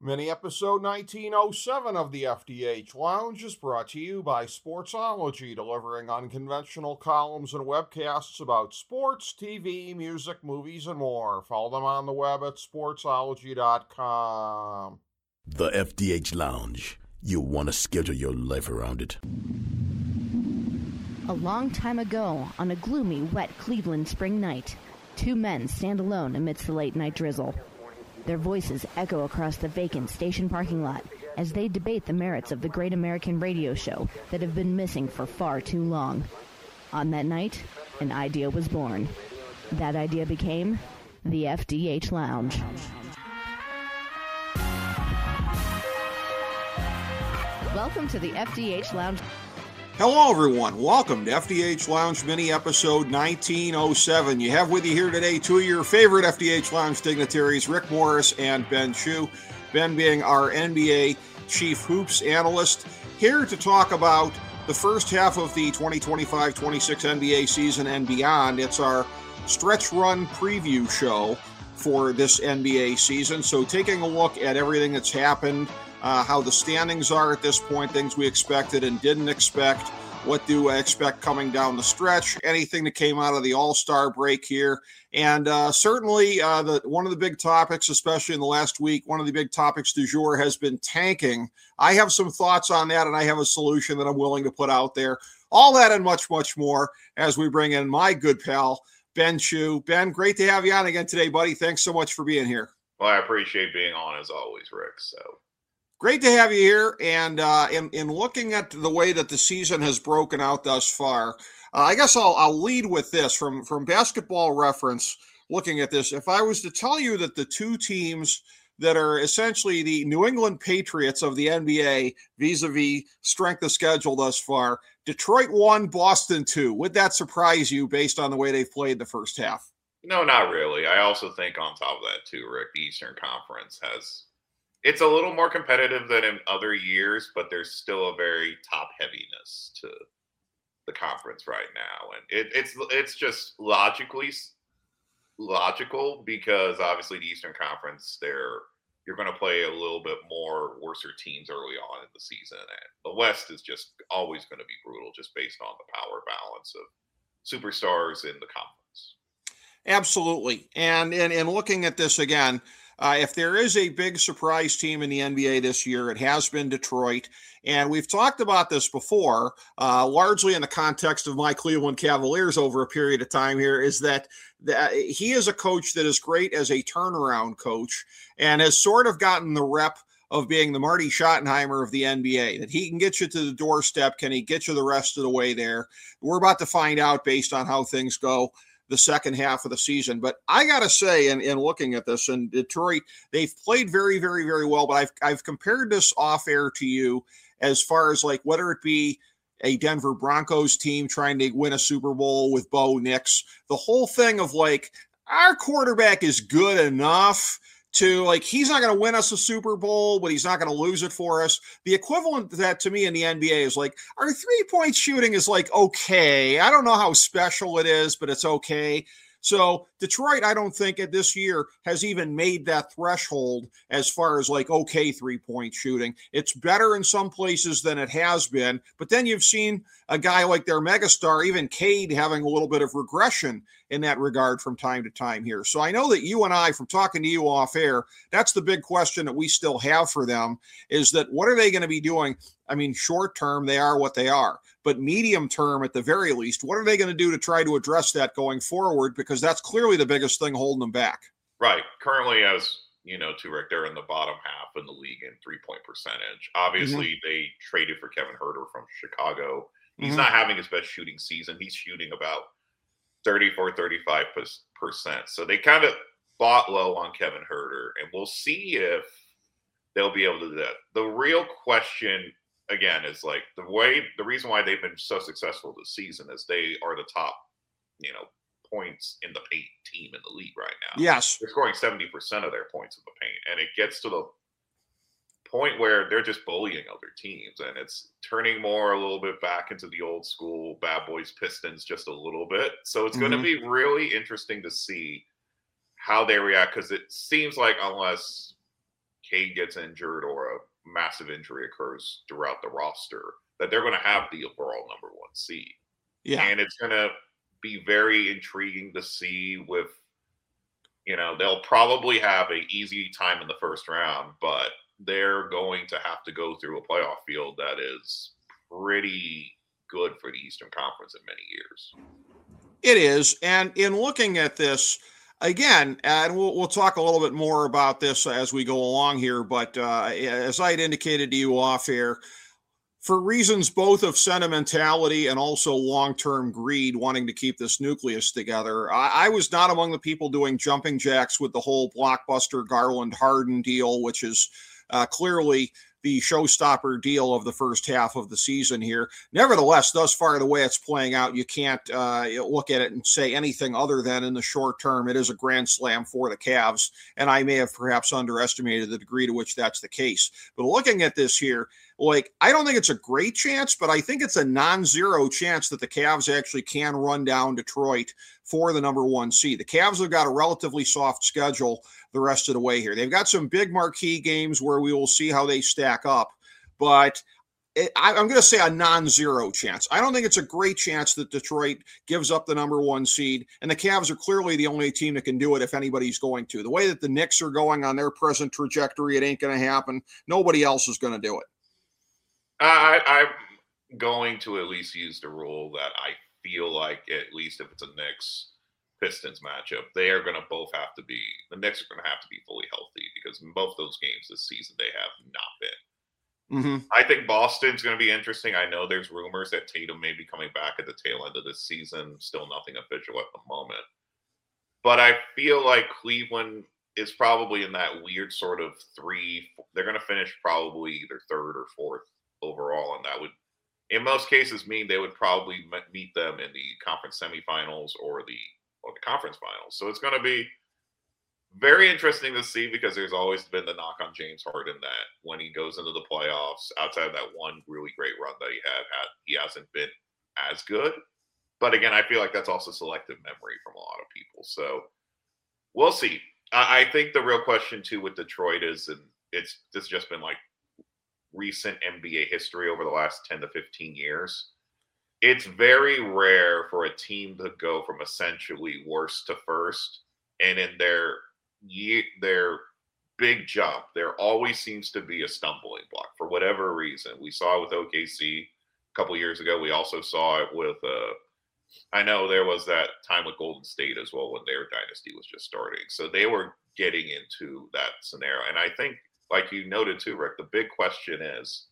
Mini episode 1907 of the FDH Lounge is brought to you by Sportsology, delivering unconventional columns and webcasts about sports, TV, music, movies, and more. Follow them on the web at sportsology.com. The FDH Lounge. You'll want to schedule your life around it. A long time ago, on a gloomy, wet Cleveland spring night, two men stand alone amidst the late-night drizzle. Their voices echo across the vacant station parking lot as they debate the merits of the great American radio show that have been missing for far too long. On that night, an idea was born. That idea became the FDH Lounge. Welcome to the FDH Lounge. Hello, everyone. Welcome to FDH Lounge Mini Episode 1907. You have with you here today two of your favorite FDH Lounge dignitaries, Rick Morris and Ben Chu. Ben being our NBA Chief Hoops Analyst, here to talk about the first half of the 2025-26 NBA season and beyond. It's our stretch run preview show for this NBA season. So taking a look at everything that's happened, how the standings are at this point, things we expected and didn't expect, what do I expect coming down the stretch, anything that came out of the All-Star break here, and certainly one of the big topics, especially in the last week, one of the big topics du jour has been tanking. I have some thoughts on that, and I have a solution that I'm willing to put out there. All that and much, much more as we bring in my good pal, Ben Chu. Ben, great to have you on again today, buddy. Thanks so much for being here. Well, I appreciate being on as always, Rick. So great to have you here. And in looking at the way that the season has broken out thus far, I guess I'll lead with this from Basketball Reference. Looking at this, if I was to tell you that the two teams that are essentially the New England Patriots of the NBA vis-a-vis strength of schedule thus far, Detroit 1, Boston 2, would that surprise you based on the way they've played the first half? No, not really. I also think on top of that too, Rick, the Eastern Conference it's a little more competitive than in other years, but there's still a very top heaviness to the conference right now. And it's just logical because obviously the Eastern Conference, you're going to play a little bit more worser teams early on in the season. And the West is just always going to be brutal just based on the power balance of superstars in the conference. Absolutely. And looking at this again, if there is a big surprise team in the NBA this year, it has been Detroit. And we've talked about this before, largely in the context of my Cleveland Cavaliers over a period of time here, is that he is a coach that is great as a turnaround coach and has sort of gotten the rep of being the Marty Schottenheimer of the NBA, that he can get you to the doorstep. Can he get you the rest of the way there? We're about to find out based on how things go the second half of the season. But I got to say, in looking at this, in Detroit, they've played very, very, very well. But I've compared this off air to you as far as like whether it be a Denver Broncos team trying to win a Super Bowl with Bo Nix, the whole thing of like, our quarterback is good enough to like, he's not going to win us a Super Bowl, but he's not going to lose it for us. The equivalent to that to me in the NBA is like, our 3-point shooting is like, okay, I don't know how special it is, but it's okay. So Detroit, I don't think this year has even made that threshold as far as like, okay, 3-point shooting. It's better in some places than it has been. But then you've seen a guy like their megastar, even Cade, having a little bit of regression in that regard from time to time here. So I know that you and I, from talking to you off air, that's the big question that we still have for them, is that what are they going to be doing? I mean, short term, they are what they are. But medium term, at the very least, what are they going to do to try to address that going forward? Because that's clearly the biggest thing holding them back. Right. Currently, as you know, too, Rick, they're in the bottom half in the league in 3-point percentage. Obviously, they traded for Kevin Huerter from Chicago. He's not having his best shooting season. He's shooting about 34-35%. So they kind of bought low on Kevin Huerter, and we'll see if they'll be able to do that. The real question, again, is like the reason why they've been so successful this season is they are the top, points in the paint team in the league right now. Yes. They're scoring 70% of their points in the paint. And it gets to the point where they're just bullying other teams. And it's turning more a little bit back into the old school Bad Boys Pistons just a little bit. So it's going to be really interesting to see how they react, because it seems like unless Cade gets injured or a massive injury occurs throughout the roster, that they're going to have the overall number 1 seed. Yeah. And it's going to be very intriguing to see with, they'll probably have an easy time in the first round, but they're going to have to go through a playoff field that is pretty good for the Eastern Conference in many years. It is. And in looking at this, again, and we'll talk a little bit more about this as we go along here, but as I had indicated to you off air, for reasons both of sentimentality and also long-term greed, wanting to keep this nucleus together, I was not among the people doing jumping jacks with the whole blockbuster Garland-Harden deal, which is clearly the showstopper deal of the first half of the season here. Nevertheless, thus far, the way it's playing out, you can't look at it and say anything other than in the short term, it is a grand slam for the Cavs, and I may have perhaps underestimated the degree to which that's the case. But looking at this here, I don't think it's a great chance, but I think it's a non-zero chance that the Cavs actually can run down Detroit for the number 1 seed. The Cavs have got a relatively soft schedule the rest of the way here. They've got some big marquee games where we will see how they stack up, but I'm going to say a non-zero chance. I don't think it's a great chance that Detroit gives up the number 1 seed, and the Cavs are clearly the only team that can do it if anybody's going to. The way that the Knicks are going on their present trajectory, it ain't going to happen. Nobody else is going to do it. I'm going to at least use the rule that I feel like, at least if it's a Knicks-Pistons matchup, they are going to both have to be – the Knicks are going to have to be fully healthy, because in both those games this season they have not been. Mm-hmm. I think Boston's going to be interesting. I know there's rumors that Tatum may be coming back at the tail end of this season. Still nothing official at the moment. But I feel like Cleveland is probably in that weird sort of 3 – they're going to finish probably either 3rd or 4th overall, and that would, in most cases, mean they would probably meet them in the conference semifinals or the conference finals. So it's going to be very interesting to see, because there's always been the knock on James Harden that when he goes into the playoffs, outside of that one really great run that he hasn't been as good. But again, I feel like that's also selective memory from a lot of people. So we'll see. I think the real question too with Detroit is, and it's just been like recent NBA history over the last 10 to 15 years, it's very rare for a team to go from essentially worst to first, and in their big jump, there always seems to be a stumbling block for whatever reason. We saw it with OKC a couple years ago. We also saw it with I know there was that time with Golden State as well when their dynasty was just starting. So they were getting into that scenario. And I think, like you noted too, Rick, the big question is,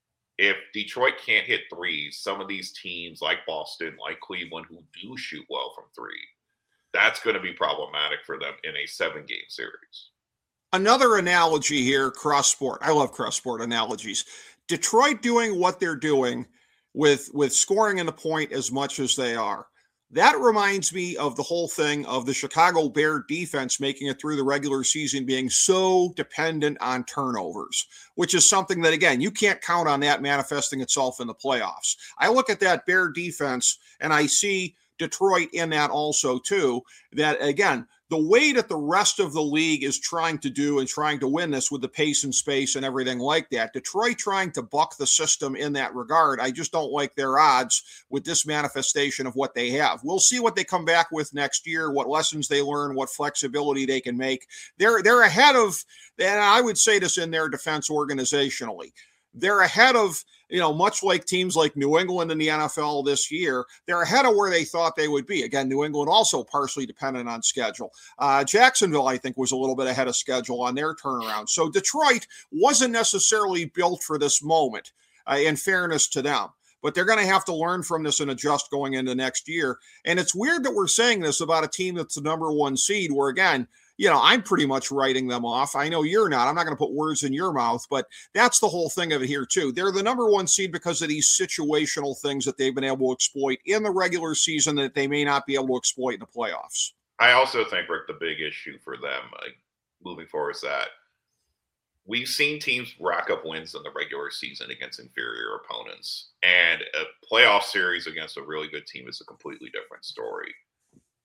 if Detroit can't hit threes, some of these teams like Boston, like Cleveland, who do shoot well from 3, that's going to be problematic for them in a 7-game series. Another analogy here, cross sport. I love cross sport analogies. Detroit doing what they're doing with scoring in the point as much as they are. That reminds me of the whole thing of the Chicago Bear defense making it through the regular season being so dependent on turnovers, which is something that, again, you can't count on that manifesting itself in the playoffs. I look at that Bear defense and I see Detroit in that also too, that again, the way that the rest of the league is trying to do and trying to win this with the pace and space and everything like that, Detroit trying to buck the system in that regard, I just don't like their odds with this manifestation of what they have. We'll see what they come back with next year, what lessons they learn, what flexibility they can make. They're ahead of, and I would say this in their defense organizationally, they're ahead of, much like teams like New England in the NFL this year, they're ahead of where they thought they would be. Again, New England also partially dependent on schedule. Jacksonville, I think, was a little bit ahead of schedule on their turnaround. So Detroit wasn't necessarily built for this moment, in fairness to them. But they're going to have to learn from this and adjust going into next year. And it's weird that we're saying this about a team that's the number 1 seed, where, again, I'm pretty much writing them off. I know you're not. I'm not going to put words in your mouth, but that's the whole thing of it here, too. They're the number 1 seed because of these situational things that they've been able to exploit in the regular season that they may not be able to exploit in the playoffs. I also think, Rick, the big issue for them moving forward is that we've seen teams rack up wins in the regular season against inferior opponents, and a playoff series against a really good team is a completely different story.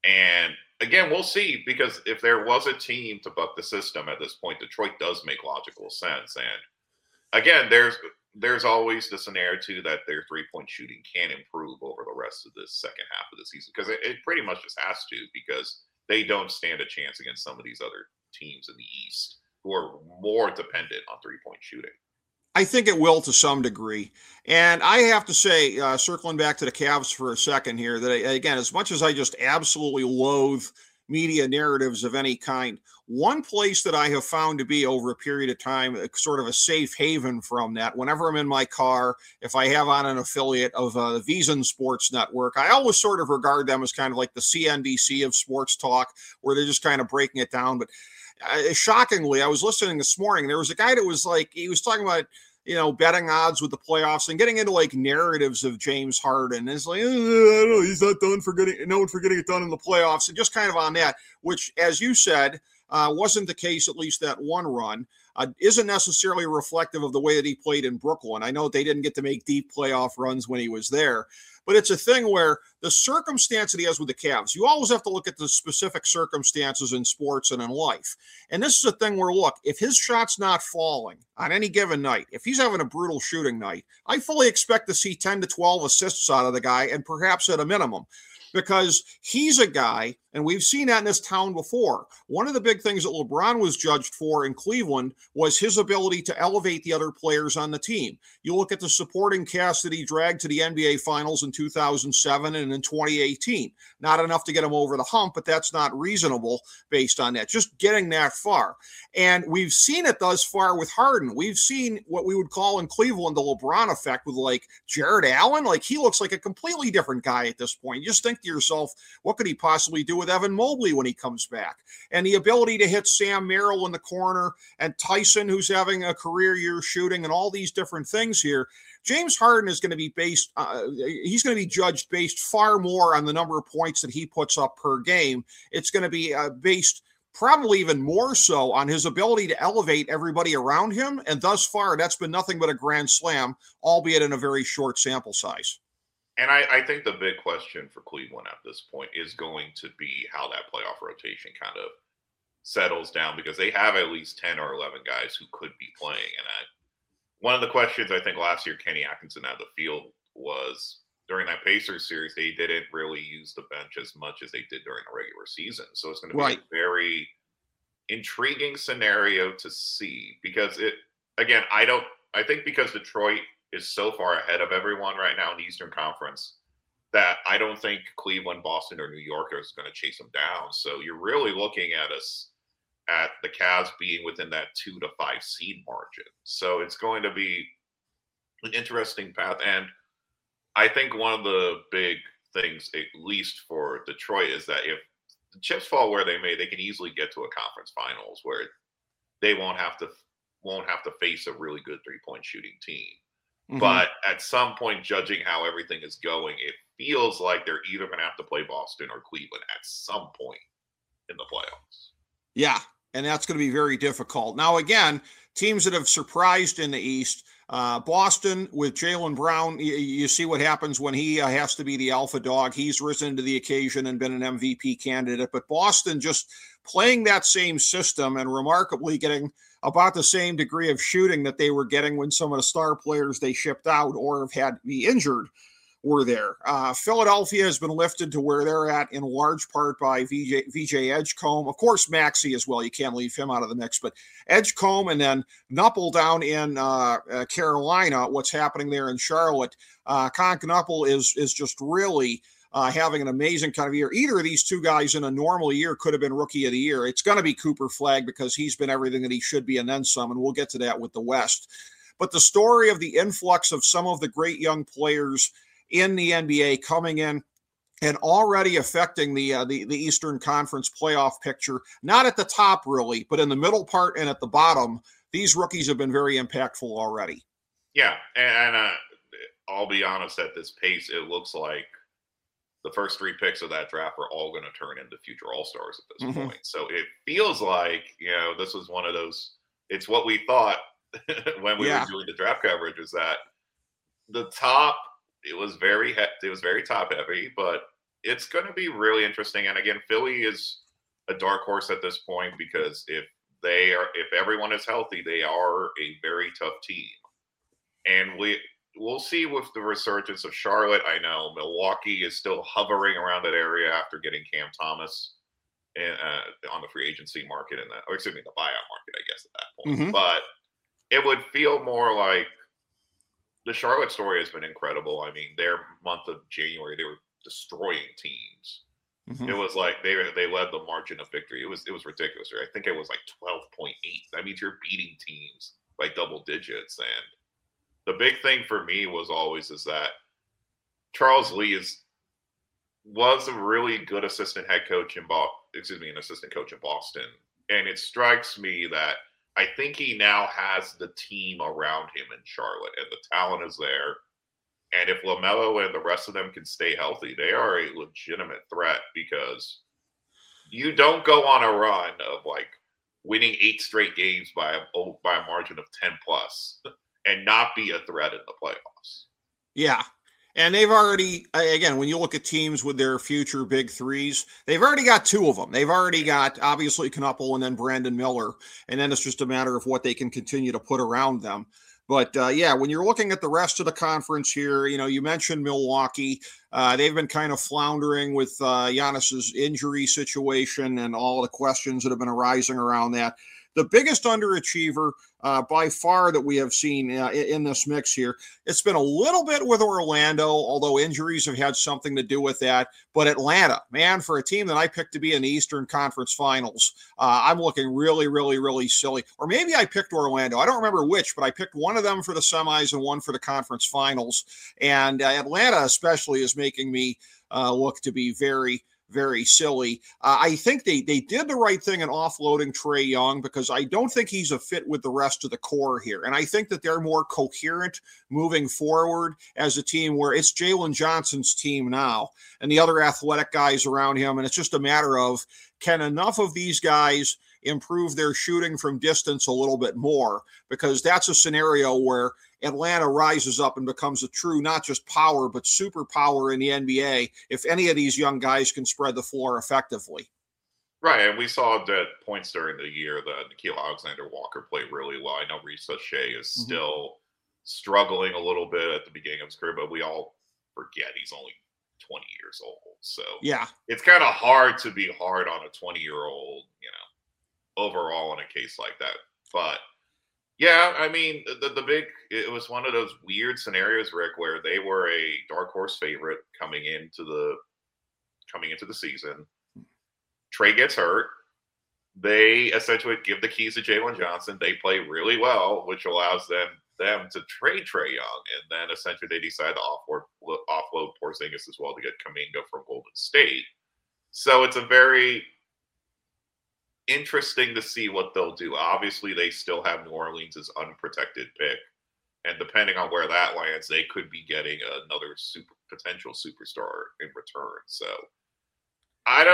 And again, we'll see, because if there was a team to buck the system at this point, Detroit does make logical sense. And again, there's always the scenario too that their 3-point shooting can improve over the rest of the second half of the season, because it pretty much just has to, because they don't stand a chance against some of these other teams in the East who are more dependent on 3-point shooting. I think it will to some degree. And I have to say, circling back to the Cavs for a second here, that again, as much as I just absolutely loathe media narratives of any kind, one place that I have found to be over a period of time sort of a safe haven from that, whenever I'm in my car, if I have on an affiliate of the VSiN Sports Network, I always sort of regard them as kind of like the CNBC of sports talk, where they're just kind of breaking it down. But shockingly, I was listening this morning. There was a guy that was like, he was talking about, betting odds with the playoffs and getting into like narratives of James Harden. It's like, I don't know, he's not known for getting it done in the playoffs, and just kind of on that, which, as you said, wasn't the case, at least that one run. Isn't necessarily reflective of the way that he played in Brooklyn. I know they didn't get to make deep playoff runs when he was there, but it's a thing where the circumstance that he has with the Cavs, you always have to look at the specific circumstances in sports and in life. And this is a thing where, look, if his shot's not falling on any given night, if he's having a brutal shooting night, I fully expect to see 10 to 12 assists out of the guy, and perhaps at a minimum, because he's a guy, and we've seen that in this town before. One of the big things that LeBron was judged for in Cleveland was his ability to elevate the other players on the team. You look at the supporting cast that he dragged to the NBA Finals in 2007 and in 2018. Not enough to get him over the hump, but that's not reasonable based on that. Just getting that far. And we've seen it thus far with Harden. We've seen what we would call in Cleveland the LeBron effect with like Jared Allen. Like, he looks like a completely different guy at this point. You just think to yourself, what could he possibly do with Evan Mobley when he comes back? And the ability to hit Sam Merrill in the corner, and Tyson, who's having a career year shooting, and all these different things here. James Harden is going to be he's going to be judged based far more on the number of points that he puts up per game. It's going to be based probably even more so on his ability to elevate everybody around him. And thus far, that's been nothing but a grand slam, albeit in a very short sample size. And I think the big question for Cleveland at this point is going to be how that playoff rotation kind of settles down, because they have at least 10 or 11 guys who could be playing. And one of the questions I think last year Kenny Atkinson had the field was, during that Pacers series, they didn't really use the bench as much as they did during the regular season. So it's going to be a very intriguing scenario to see, because I think because Detroit is so far ahead of everyone right now in the Eastern Conference, that I don't think Cleveland, Boston, or New York is going to chase them down. So you're really looking at the Cavs being within that 2 to 5 seed margin. So it's going to be an interesting path. And I think one of the big things, at least for Detroit, is that if the chips fall where they may, they can easily get to a conference finals where they won't have to face a really good 3-point shooting team. Mm-hmm. But at some point, judging how everything is going, it feels like they're either going to have to play Boston or Cleveland at some point in the playoffs. Yeah, and that's going to be very difficult. Now, again, teams that have surprised in the East, Boston with Jaylen Brown, you see what happens when he has to be the alpha dog. He's risen to the occasion and been an MVP candidate. But Boston just playing that same system and remarkably getting about the same degree of shooting that they were getting when some of the star players they shipped out or have had to be injured were there. Philadelphia has been lifted to where they're at in large part by VJ Edgecombe. Of course, Maxey as well. You can't leave him out of the mix. But Edgecombe and then Knuppel down in Carolina, what's happening there in Charlotte. Conk Knuppel is just really having an amazing kind of year. Either of these two guys in a normal year could have been Rookie of the Year. It's going to be Cooper Flagg because he's been everything that he should be and then some, and we'll get to that with the West. But the story of the influx of some of the great young players in the NBA coming in and already affecting the Eastern Conference playoff picture, not at the top really, but in the middle part and at the bottom, these rookies have been very impactful already. Yeah, and I'll be honest, at this pace, it looks like the first 3 picks of that draft are all going to turn into future All-Stars at this point. So it feels like, this was one of those, it's what we thought when we were doing the draft coverage, is that the top, it was very top heavy, but it's going to be really interesting. And again, Philly is a dark horse at this point because if everyone is healthy, they are a very tough team. And we'll see with the resurgence of Charlotte. I know Milwaukee is still hovering around that area after getting Cam Thomas on the free agency market the buyout market, I guess, at that point. Mm-hmm. But it would feel more like the Charlotte story has been incredible. I mean, their month of January, they were destroying teams. Mm-hmm. It was like they led the margin of victory. It was ridiculous. I think it was like 12.8. That means you're beating teams by double digits. And the big thing for me was always is that Charles Lee was a really good assistant coach in Boston. And it strikes me that I think he now has the team around him in Charlotte, and the talent is there. And if LaMelo and the rest of them can stay healthy, they are a legitimate threat, because you don't go on a run of like winning 8 straight games by a margin of 10 plus and not be a threat in the playoffs. Yeah. And they've already, again, when you look at teams with their future big threes, they've already got 2 of them. They've already got, obviously, Knuppel and then Brandon Miller. And then it's just a matter of what they can continue to put around them. But, yeah, when you're looking at the rest of the conference here, you mentioned Milwaukee. They've been kind of floundering with Giannis's injury situation and all the questions that have been arising around that. The biggest underachiever by far that we have seen in this mix here, it's been a little bit with Orlando, although injuries have had something to do with that. But Atlanta, man, for a team that I picked to be in the Eastern Conference Finals, I'm looking really, really, really silly. Or maybe I picked Orlando. I don't remember which, but I picked one of them for the semis and one for the conference finals. And Atlanta especially is making me look to be very, very silly. I think they did the right thing in offloading Trae Young, because I don't think he's a fit with the rest of the core here. And I think that they're more coherent moving forward as a team, where it's Jalen Johnson's team now and the other athletic guys around him. And it's just a matter of, can enough of these guys improve their shooting from distance a little bit more? Because that's a scenario where Atlanta rises up and becomes a true, not just power, but superpower in the NBA if any of these young guys can spread the floor effectively. Right, and we saw at points during the year that Nickeil Alexander-Walker played really well. I know Risa Shea is still struggling a little bit at the beginning of his career, but we all forget he's only 20 years old. So yeah, it's kind of hard to be hard on a 20-year-old, overall in a case like that. But yeah, I mean, it was one of those weird scenarios, Rick, where they were a dark horse favorite coming into the season. Trae gets hurt. They essentially give the keys to Jalen Johnson. They play really well, which allows them to trade Trae Young, and then essentially they decide to offload Porzingis as well to get Kuminga from Golden State. So it's a very interesting to see what they'll do. Obviously, they still have New Orleans' unprotected pick, and depending on where that lands, they could be getting another potential superstar in return. So I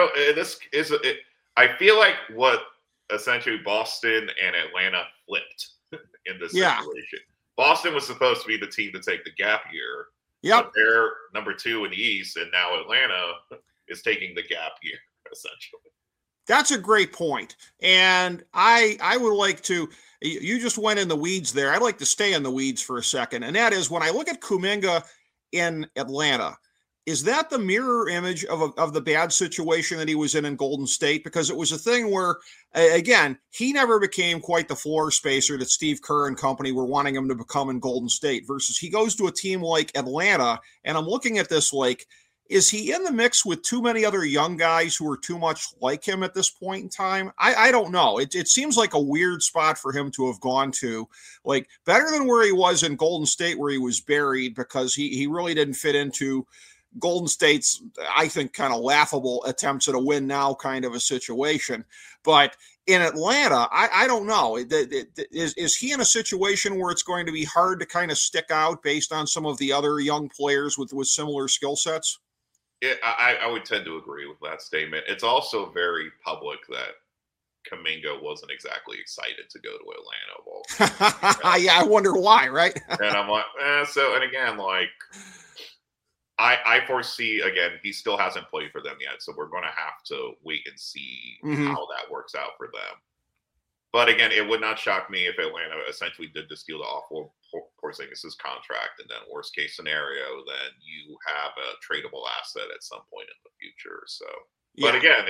feel like what essentially Boston and Atlanta flipped in this situation. Boston was supposed to be the team to take the gap year. Yep. But they're number 2 in the East, and now Atlanta is taking the gap year, essentially. That's a great point. And I would like to, you just went in the weeds there. I'd like to stay in the weeds for a second. And that is, when I look at Kuminga in Atlanta, is that the mirror image of the bad situation that he was in Golden State? Because it was a thing where, again, he never became quite the floor spacer that Steve Kerr and company were wanting him to become in Golden State, versus he goes to a team like Atlanta. And I'm looking at this like, is he in the mix with too many other young guys who are too much like him at this point in time? I don't know. It seems like a weird spot for him to have gone to, like better than where he was in Golden State, where he was buried, because he really didn't fit into Golden State's, I think, kind of laughable attempts at a win now kind of a situation. But in Atlanta, I don't know. Is he in a situation where it's going to be hard to kind of stick out based on some of the other young players with similar skill sets? Yeah, I would tend to agree with that statement. It's also very public that Kuminga wasn't exactly excited to go to Atlanta. Yeah, I wonder why, right? And I'm like, and again, like, I foresee, again, he still hasn't played for them yet, so we're going to have to wait and see how that works out for them. But again, it would not shock me if Atlanta essentially did this deal to offload Porzingis' contract, and then worst case scenario, then you have a tradable asset at some point in the future. So, but again,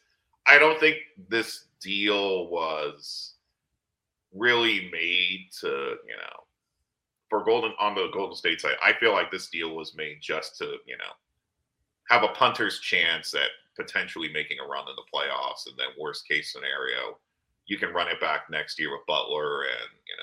I don't think this deal was really made to, for on the Golden State side. I feel like this deal was made just to, have a punter's chance at potentially making a run in the playoffs, and then worst case scenario, you can run it back next year with Butler and,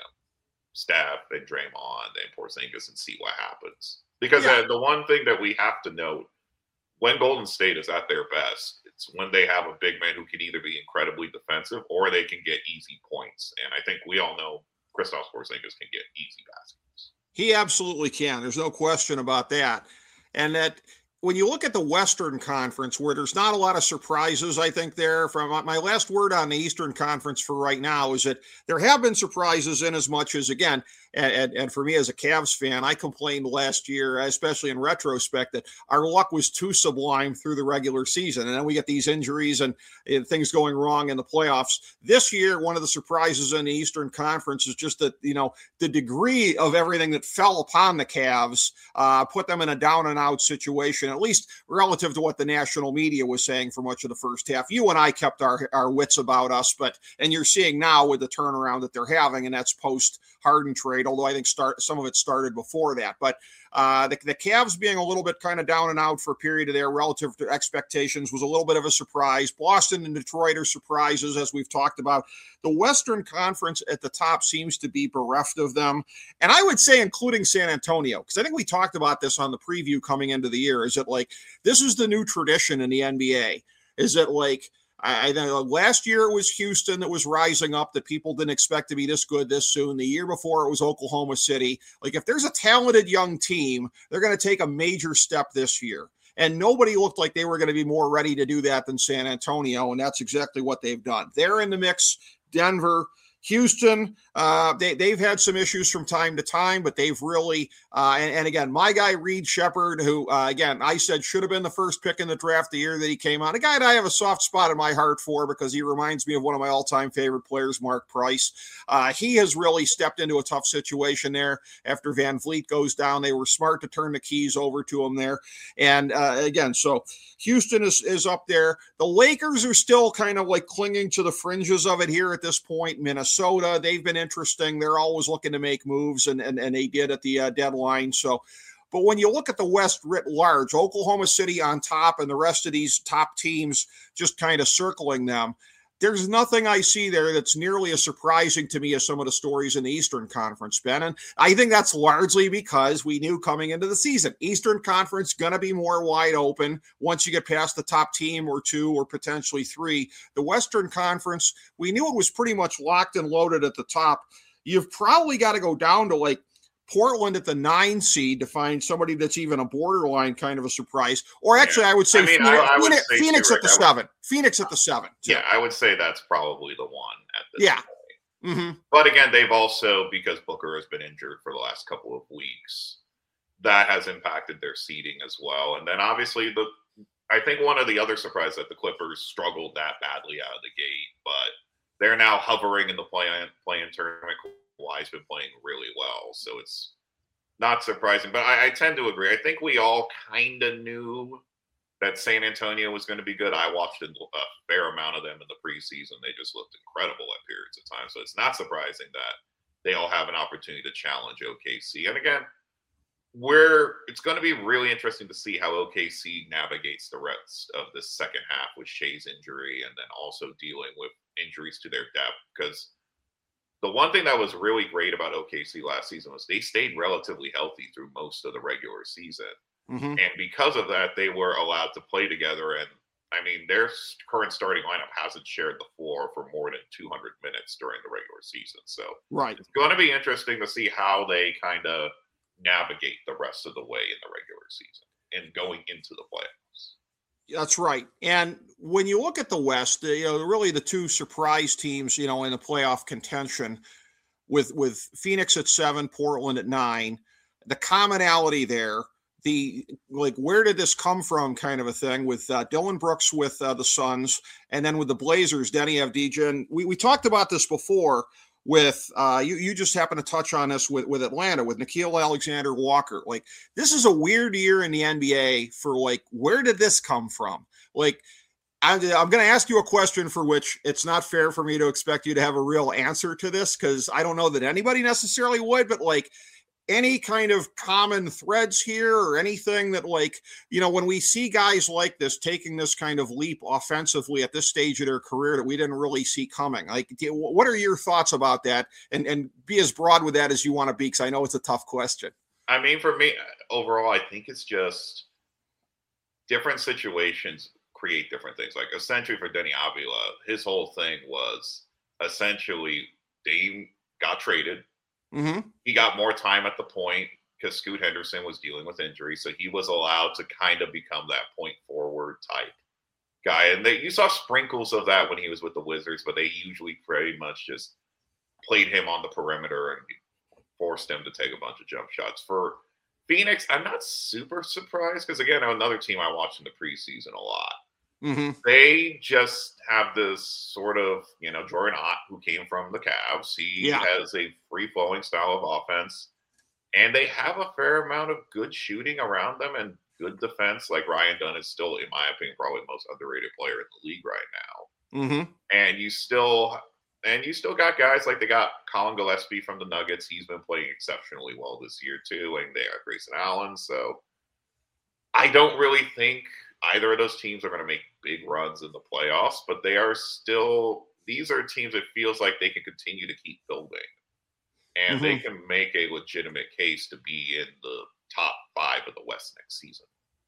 Steph and Draymond and Porzingis and see what happens. Because the one thing that we have to note, when Golden State is at their best, it's when they have a big man who can either be incredibly defensive or they can get easy points. And I think we all know Kristaps Porzingis can get easy baskets. He absolutely can. There's no question about that. And that when you look at the Western Conference, where there's not a lot of surprises, I think there, from my last word on the Eastern Conference for right now is that there have been surprises in as much as, again, and for me as a Cavs fan, I complained last year, especially in retrospect, that our luck was too sublime through the regular season. And then we get these injuries and things going wrong in the playoffs. This year, one of the surprises in the Eastern Conference is just that, the degree of everything that fell upon the Cavs put them in a down and out situation, at least relative to what the national media was saying for much of the first half. You and I kept our wits about us, and you're seeing now with the turnaround that they're having, and that's post Harden trade, although I think some of it started before that. But the Cavs being a little bit kind of down and out for a period of there relative to expectations was a little bit of a surprise. Boston and Detroit are surprises, as we've talked about. The Western Conference at the top seems to be bereft of them. And I would say including San Antonio, because I think we talked about this on the preview coming into the year. Is it like this is the new tradition in the NBA? Is it like I know last year it was Houston that was rising up that people didn't expect to be this good this soon. The year before it was Oklahoma City. Like if there's a talented young team, they're going to take a major step this year. And nobody looked like they were going to be more ready to do that than San Antonio. And that's exactly what they've done. They're in the mix. Denver, Houston, they've had some issues from time to time, but they've really, and again, my guy, Reed Shepherd, who, again, I said should have been the first pick in the draft the year that he came on, a guy that I have a soft spot in my heart for because he reminds me of one of my all-time favorite players, Mark Price. He has really stepped into a tough situation there after Van Vliet goes down. They were smart to turn the keys over to him there. And again, so Houston is up there. The Lakers are still kind of like clinging to the fringes of it here at this point. Minnesota, they've been interesting. They're always looking to make moves, and they did at the deadline. So, but when you look at the West writ large, Oklahoma City on top and the rest of these top teams just kind of circling them, there's nothing I see there that's nearly as surprising to me as some of the stories in the Eastern Conference, Ben. And I think that's largely because we knew coming into the season, Eastern Conference going to be more wide open once you get past the top team or two or potentially three. The Western Conference, we knew it was pretty much locked and loaded at the top. You've probably got to go down to like Portland at the 9 seed to find somebody that's even a borderline kind of a surprise. Or actually, I would say Phoenix at the 7. Phoenix at the 7. Too. Yeah, I would say that's probably the one at this point. Mm-hmm. But again, they've also, because Booker has been injured for the last couple of weeks, that has impacted their seeding as well. And then obviously, I think one of the other surprises that the Clippers struggled that badly out of the gate, but they're now hovering in the play-in tournament. Kawhi's been playing really well, so it's not surprising. But I tend to agree. I think we all kind of knew that San Antonio was going to be good. I watched a fair amount of them in the preseason. They just looked incredible at periods of time. So it's not surprising that they all have an opportunity to challenge OKC. And again, it's going to be really interesting to see how OKC navigates the rest of this second half with Shea's injury and then also dealing with injuries to their depth. Because the one thing that was really great about OKC last season was they stayed relatively healthy through most of the regular season. Mm-hmm. And because of that, they were allowed to play together. And I mean, their current starting lineup hasn't shared the floor for more than 200 minutes during the regular season. So It's going to be interesting to see how they kind of navigate the rest of the way in the regular season and going into the playoffs. That's right. And when you look at the West, really the two surprise teams, in the playoff contention with Phoenix at 7, Portland at 9, the commonality there, where did this come from kind of a thing with Dylan Brooks with the Suns, and then with the Blazers, Denny Avdija. And we talked about this before with you just happened to touch on this with Atlanta with Nickeil Alexander-Walker. Like, this is a weird year in the NBA for like, where did this come from? Like, I'm going to ask you a question for which it's not fair for me to expect you to have a real answer to this, because I don't know that anybody necessarily would, but like, any kind of common threads here or anything that, like, you know, when we see guys like this taking this kind of leap offensively at this stage of their career that we didn't really see coming, like, what are your thoughts about that? And be as broad with that as you want to be, because I know it's a tough question. I mean, for me, overall, I think it's just different situations create different things. Like, essentially for Denny Avila, his whole thing was essentially Dame got traded. Mm-hmm. He got more time at the point because Scoot Henderson was dealing with injury, so he was allowed to kind of become that point forward type guy. And you saw sprinkles of that when he was with the Wizards, but they usually pretty much just played him on the perimeter and forced him to take a bunch of jump shots. For Phoenix, I'm not super surprised because, again, another team I watched in the preseason a lot. Mm-hmm. They just have this sort of, you know, Jordan Ott, who came from the Cavs. He has a free-flowing style of offense, and they have a fair amount of good shooting around them and good defense. Like, Ryan Dunn is still, in my opinion, probably the most underrated player in the league right now. Mm-hmm. And you still got guys like they got Colin Gillespie from the Nuggets. He's been playing exceptionally well this year too, and they have Grayson Allen. So I don't really think either of those teams are going to make big runs in the playoffs, but these are teams that feels like they can continue to keep building, and they can make a legitimate case to be in the top 5 of the West next season.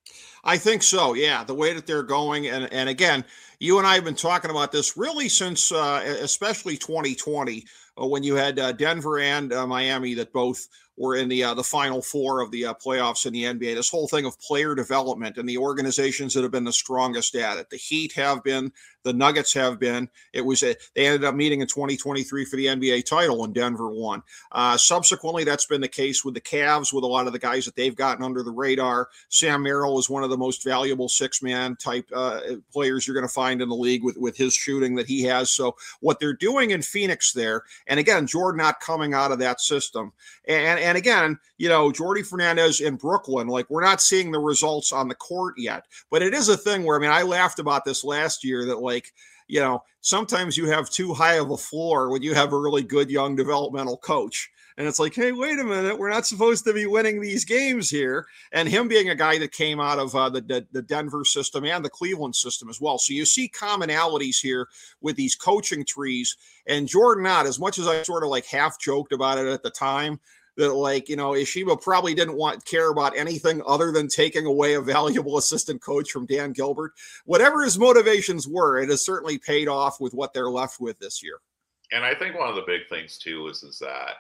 I think so. Yeah. The way that they're going. And again, you and I have been talking about this really since, especially 2020, when you had Denver and Miami that both were in the Final Four of the playoffs in the NBA. This whole thing of player development and the organizations that have been the strongest at it. The Heat have been, the Nuggets have been. They ended up meeting in 2023 for the NBA title, and Denver won. Subsequently, that's been the case with the Cavs, with a lot of the guys that they've gotten under the radar. Sam Merrill is one of the most valuable 6-man type players you're going to find in the league with his shooting that he has. So what they're doing in Phoenix there, and again, Jordan not coming out of that system. And again, you know, Jordi Fernandez in Brooklyn, like, we're not seeing the results on the court yet, but it is a thing where, I mean, I laughed about this last year that, like, you know, sometimes you have too high of a floor when you have a really good young developmental coach. And it's like, hey, wait a minute, we're not supposed to be winning these games here. And him being a guy that came out of the Denver system and the Cleveland system as well. So you see commonalities here with these coaching trees. And Jordan Ott, as much as I sort of like half joked about it at the time, that, like, you know, Ishiba probably didn't care about anything other than taking away a valuable assistant coach from Dan Gilbert. Whatever his motivations were, it has certainly paid off with what they're left with this year. And I think one of the big things too is that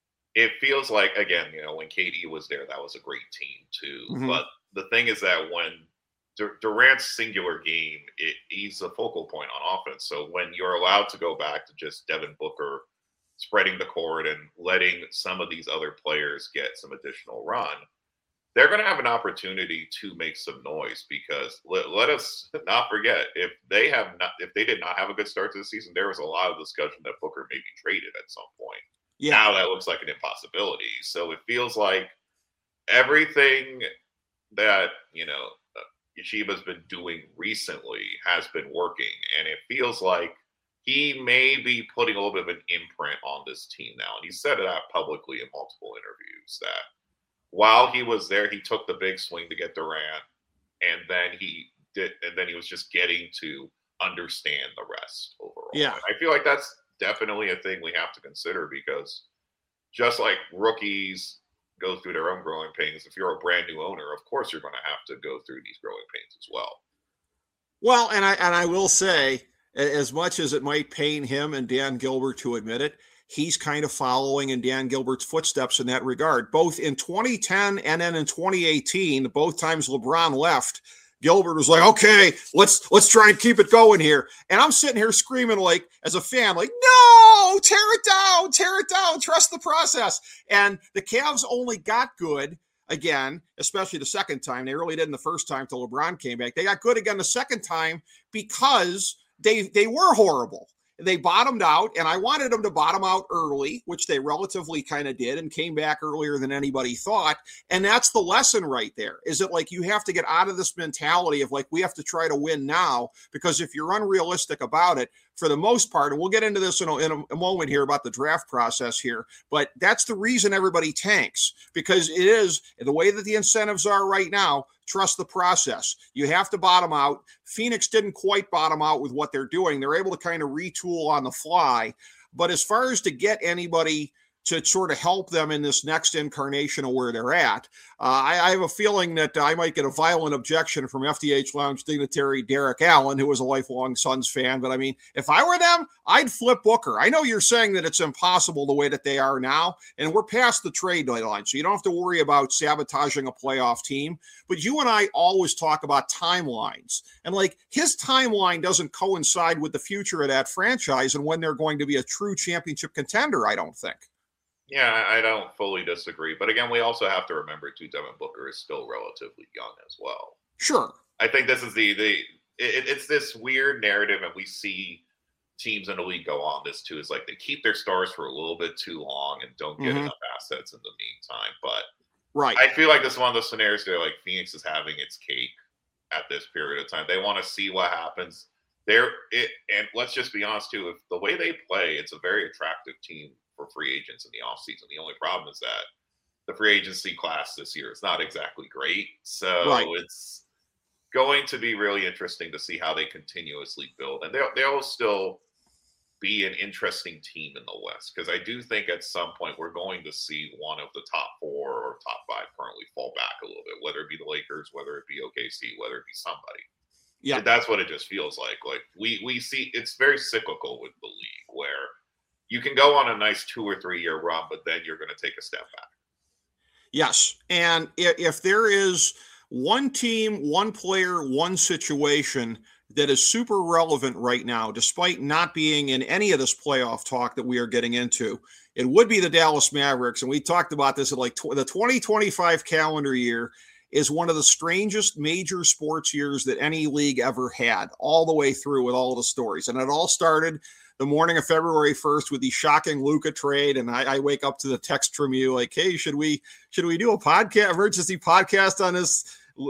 it feels like, again, you know, when KD was there, that was a great team too. Mm-hmm. But the thing is that when Durant's singular game, he's a focal point on offense. So when you're allowed to go back to just Devin Booker spreading the court and letting some of these other players get some additional run, they're going to have an opportunity to make some noise, because let us not forget, if they did not have a good start to the season, there was a lot of discussion that Booker may be traded at some point. Yeah. Now that looks like an impossibility. So it feels like everything that, you know, Ishiba's been doing recently has been working, and it feels like he may be putting a little bit of an imprint on this team now. And he said it out publicly in multiple interviews that while he was there, he took the big swing to get Durant, and then he was just getting to understand the rest overall. Yeah. And I feel like that's definitely a thing we have to consider, because just like rookies go through their own growing pains, if you're a brand new owner, of course you're going to have to go through these growing pains as well. Well, and I will say, as much as it might pain him and Dan Gilbert to admit it, he's kind of following in Dan Gilbert's footsteps in that regard. Both in 2010 and then in 2018, both times LeBron left, Gilbert was like, okay, let's try and keep it going here. And I'm sitting here screaming, like, as a fan, like, no, tear it down, trust the process. And the Cavs only got good again, especially the second time. They really didn't the first time till LeBron came back. They got good again the second time because they were horrible. They bottomed out, and I wanted them to bottom out early, which they relatively kind of did, and came back earlier than anybody thought. And that's the lesson right there, is that like you have to get out of this mentality of like we have to try to win now, because if you're unrealistic about it, for the most part, and we'll get into this in a moment here about the draft process here, but that's the reason everybody tanks, because it is the way that the incentives are right now. Trust the process. You have to bottom out. Phoenix didn't quite bottom out with what they're doing. They're able to kind of retool on the fly. But as far as to get anybody to sort of help them in this next incarnation of where they're at, I have a feeling that I might get a violent objection from FDH Lounge dignitary Derek Allen, who was a lifelong Suns fan. But I mean, if I were them, I'd flip Booker. I know you're saying that it's impossible the way that they are now, and we're past the trade deadline, so you don't have to worry about sabotaging a playoff team. But you and I always talk about timelines, and like his timeline doesn't coincide with the future of that franchise and when they're going to be a true championship contender, I don't think. Yeah, I don't fully disagree. But again, we also have to remember, too, Devin Booker is still relatively young as well. Sure. I think this is it's this weird narrative, and we see teams in the league go on this, too, is like they keep their stars for a little bit too long and don't get enough assets in the meantime. But right. I feel like this is one of those scenarios where like Phoenix is having its cake at this period of time. They want to see what happens. And let's just be honest, too, if the way they play, it's a very attractive team for free agents in the offseason. The only problem is that the free agency class this year is not exactly great. So It's going to be really interesting to see how they continuously build. And they'll still be an interesting team in the West, because I do think at some point we're going to see one of the top 4 or top 5 currently fall back a little bit, whether it be the Lakers, whether it be OKC, whether it be somebody. Yeah, and that's what it just feels like. Like we see it's very cyclical with the league, where you can go on a nice 2 or 3 year run, but then you're going to take a step back. Yes. And if there is one team, one player, one situation that is super relevant right now, despite not being in any of this playoff talk that we are getting into, it would be the Dallas Mavericks. And we talked about this at like the 2025 calendar year is one of the strangest major sports years that any league ever had, all the way through with all the stories. And it all started the morning of February 1st with the shocking Luka trade. And I wake up to the text from you like, hey, should we do a podcast, emergency podcast on this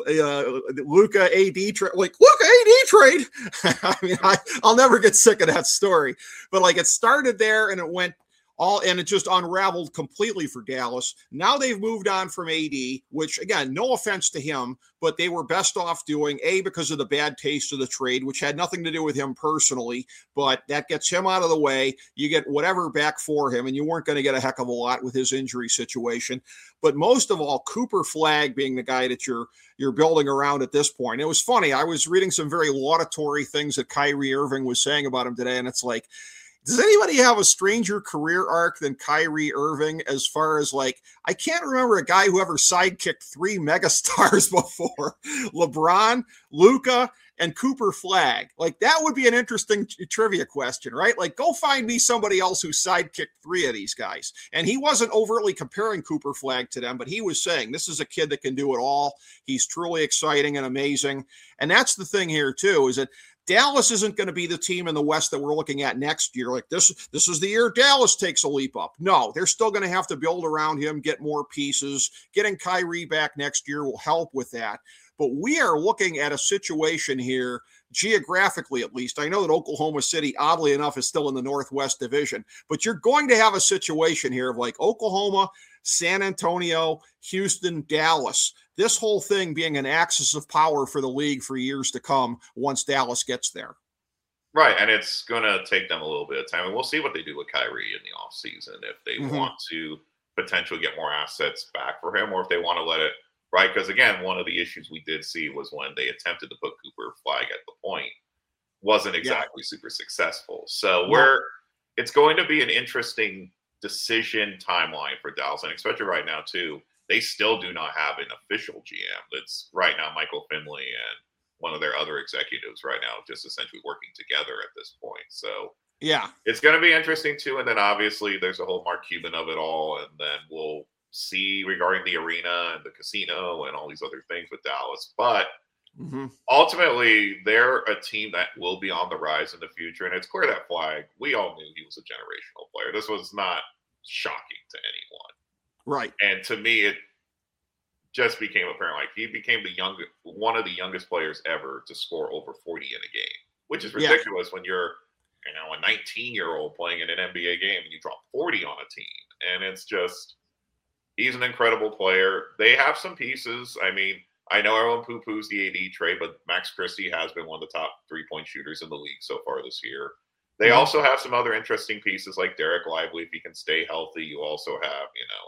Luka AD trade? Like, Luka AD trade? I mean, I'll never get sick of that story. But like, it started there and it went and it just unraveled completely for Dallas. Now they've moved on from AD, which, again, no offense to him, but they were best off doing, because of the bad taste of the trade, which had nothing to do with him personally, but that gets him out of the way. You get whatever back for him, and you weren't going to get a heck of a lot with his injury situation. But most of all, Cooper Flagg being the guy that you're building around at this point. It was funny. I was reading some very laudatory things that Kyrie Irving was saying about him today, and it's like, does anybody have a stranger career arc than Kyrie Irving, as far as like, I can't remember a guy who ever sidekicked 3 megastars before. LeBron, Luka, and Cooper Flagg. Like, that would be an interesting trivia question, right? Like, go find me somebody else who sidekicked 3 of these guys. And he wasn't overtly comparing Cooper Flagg to them, but he was saying, this is a kid that can do it all. He's truly exciting and amazing. And that's the thing here too, is that Dallas isn't going to be the team in the West that we're looking at next year. Like, this is the year Dallas takes a leap up. No, they're still going to have to build around him, get more pieces. Getting Kyrie back next year will help with that. But we are looking at a situation here, geographically at least. I know that Oklahoma City, oddly enough, is still in the Northwest Division, but you're going to have a situation here of like Oklahoma, San Antonio, Houston, Dallas. This whole thing being an axis of power for the league for years to come once Dallas gets there. Right, and it's going to take them a little bit of time. And we'll see what they do with Kyrie in the offseason, if they want to potentially get more assets back for him, or if they want to let it, right? Because, again, one of the issues we did see was when they attempted to put Cooper Flagg at the point, wasn't exactly super successful. So it's going to be an interesting decision timeline for Dallas, and especially right now, too. They still do not have an official GM. That's right now Michael Finley and one of their other executives right now just essentially working together at this point. So yeah, it's going to be interesting too. And then obviously there's a whole Mark Cuban of it all. And then we'll see regarding the arena and the casino and all these other things with Dallas. But Mm-hmm. ultimately, they're a team that will be on the rise in the future. And it's clear that Flag, we all knew he was a generational player. This was not shocking to anyone. Right. And to me, it just became apparent. Like, he became one of the youngest players ever to score over 40 in a game, which is ridiculous when you're, a 19-year-old playing in an NBA game and you drop 40 on a team. And it's just, he's an incredible player. They have some pieces. I mean, I know everyone poo-poos the AD trade, but Max Christie has been one of the top three-point shooters in the league so far this year. They also have some other interesting pieces like Derek Lively, if he can stay healthy. You also have,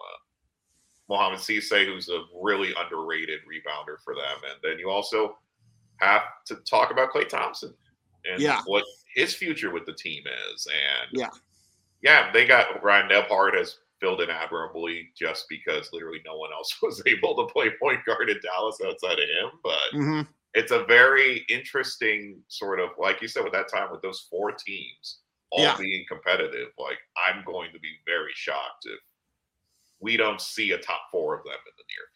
Mohamed Cisse, who's a really underrated rebounder for them. And then you also have to talk about Klay Thompson and what his future with the team is. And they got Ryan Nebhard has filled in admirably just because literally no one else was able to play point guard in Dallas outside of him. But it's a very interesting sort of, like you said, with that time with those four teams all being competitive, like, I'm going to be very shocked if we don't see a top four of them in the near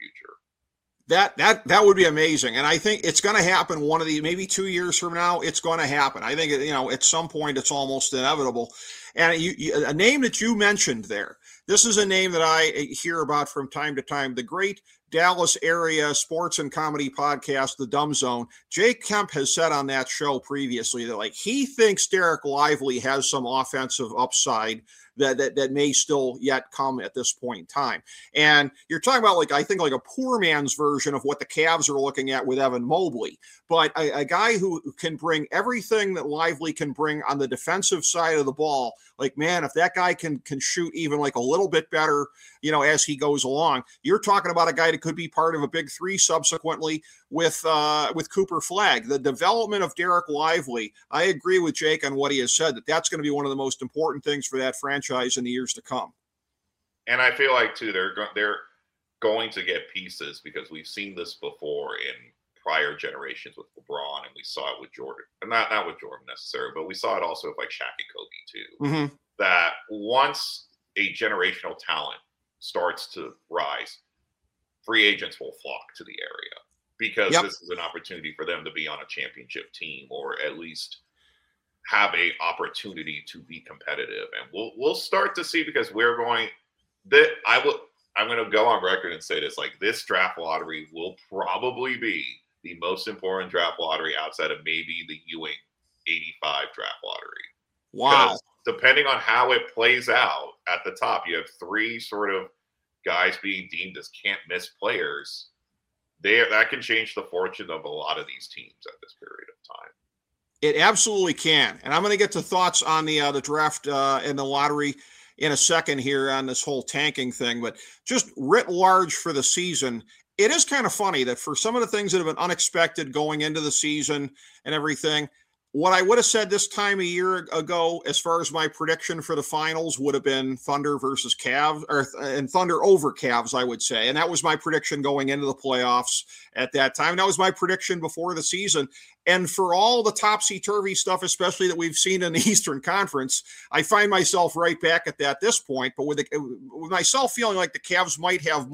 future. That would be amazing. And I think it's going to happen maybe 2 years from now, it's going to happen. I think, at some point it's almost inevitable. And a name that you mentioned there, this is a name that I hear about from time to time, the great Dallas area sports and comedy podcast, The Dumb Zone. Jake Kemp has said on that show previously that, like, he thinks Derek Lively has some offensive upside that may still yet come at this point in time. And you're talking about, like, I think like a poor man's version of what the Cavs are looking at with Evan Mobley, but a guy who can bring everything that Lively can bring on the defensive side of the ball. Like, man, if that guy can shoot even like a little bit better, as he goes along, you're talking about a guy that could be part of a big three subsequently with Cooper Flag. The development of Derek Lively, I agree with Jake on what he has said, that's going to be one of the most important things for that franchise in the years to come. And I feel like, too, they're going to get pieces because we've seen this before in prior generations with LeBron, and we saw it with Jordan. And not with Jordan necessarily, but we saw it also with, like, Shaq and Kobe, too. That once a generational talent starts to rise, free agents will flock to the area because this is an opportunity for them to be on a championship team or at least have a opportunity to be competitive. And we'll start to see, because I'm going to go on record and say this, like, this draft lottery will probably be the most important draft lottery outside of maybe the Ewing 85 draft lottery. Wow. Depending on how it plays out at the top, you have three sort of guys being deemed as can't miss players. That can change the fortune of a lot of these teams at this period of time. It absolutely can. And I'm going to get to thoughts on the draft and the lottery in a second here on this whole tanking thing. But just writ large for the season, it is kind of funny that for some of the things that have been unexpected going into the season and everything, what I would have said this time a year ago, as far as my prediction for the finals, would have been Thunder versus Cavs, and Thunder over Cavs, I would say. And that was my prediction going into the playoffs at that time. That was my prediction before the season. And for all the topsy-turvy stuff, especially that we've seen in the Eastern Conference, I find myself right back at this point. But with myself feeling like the Cavs might have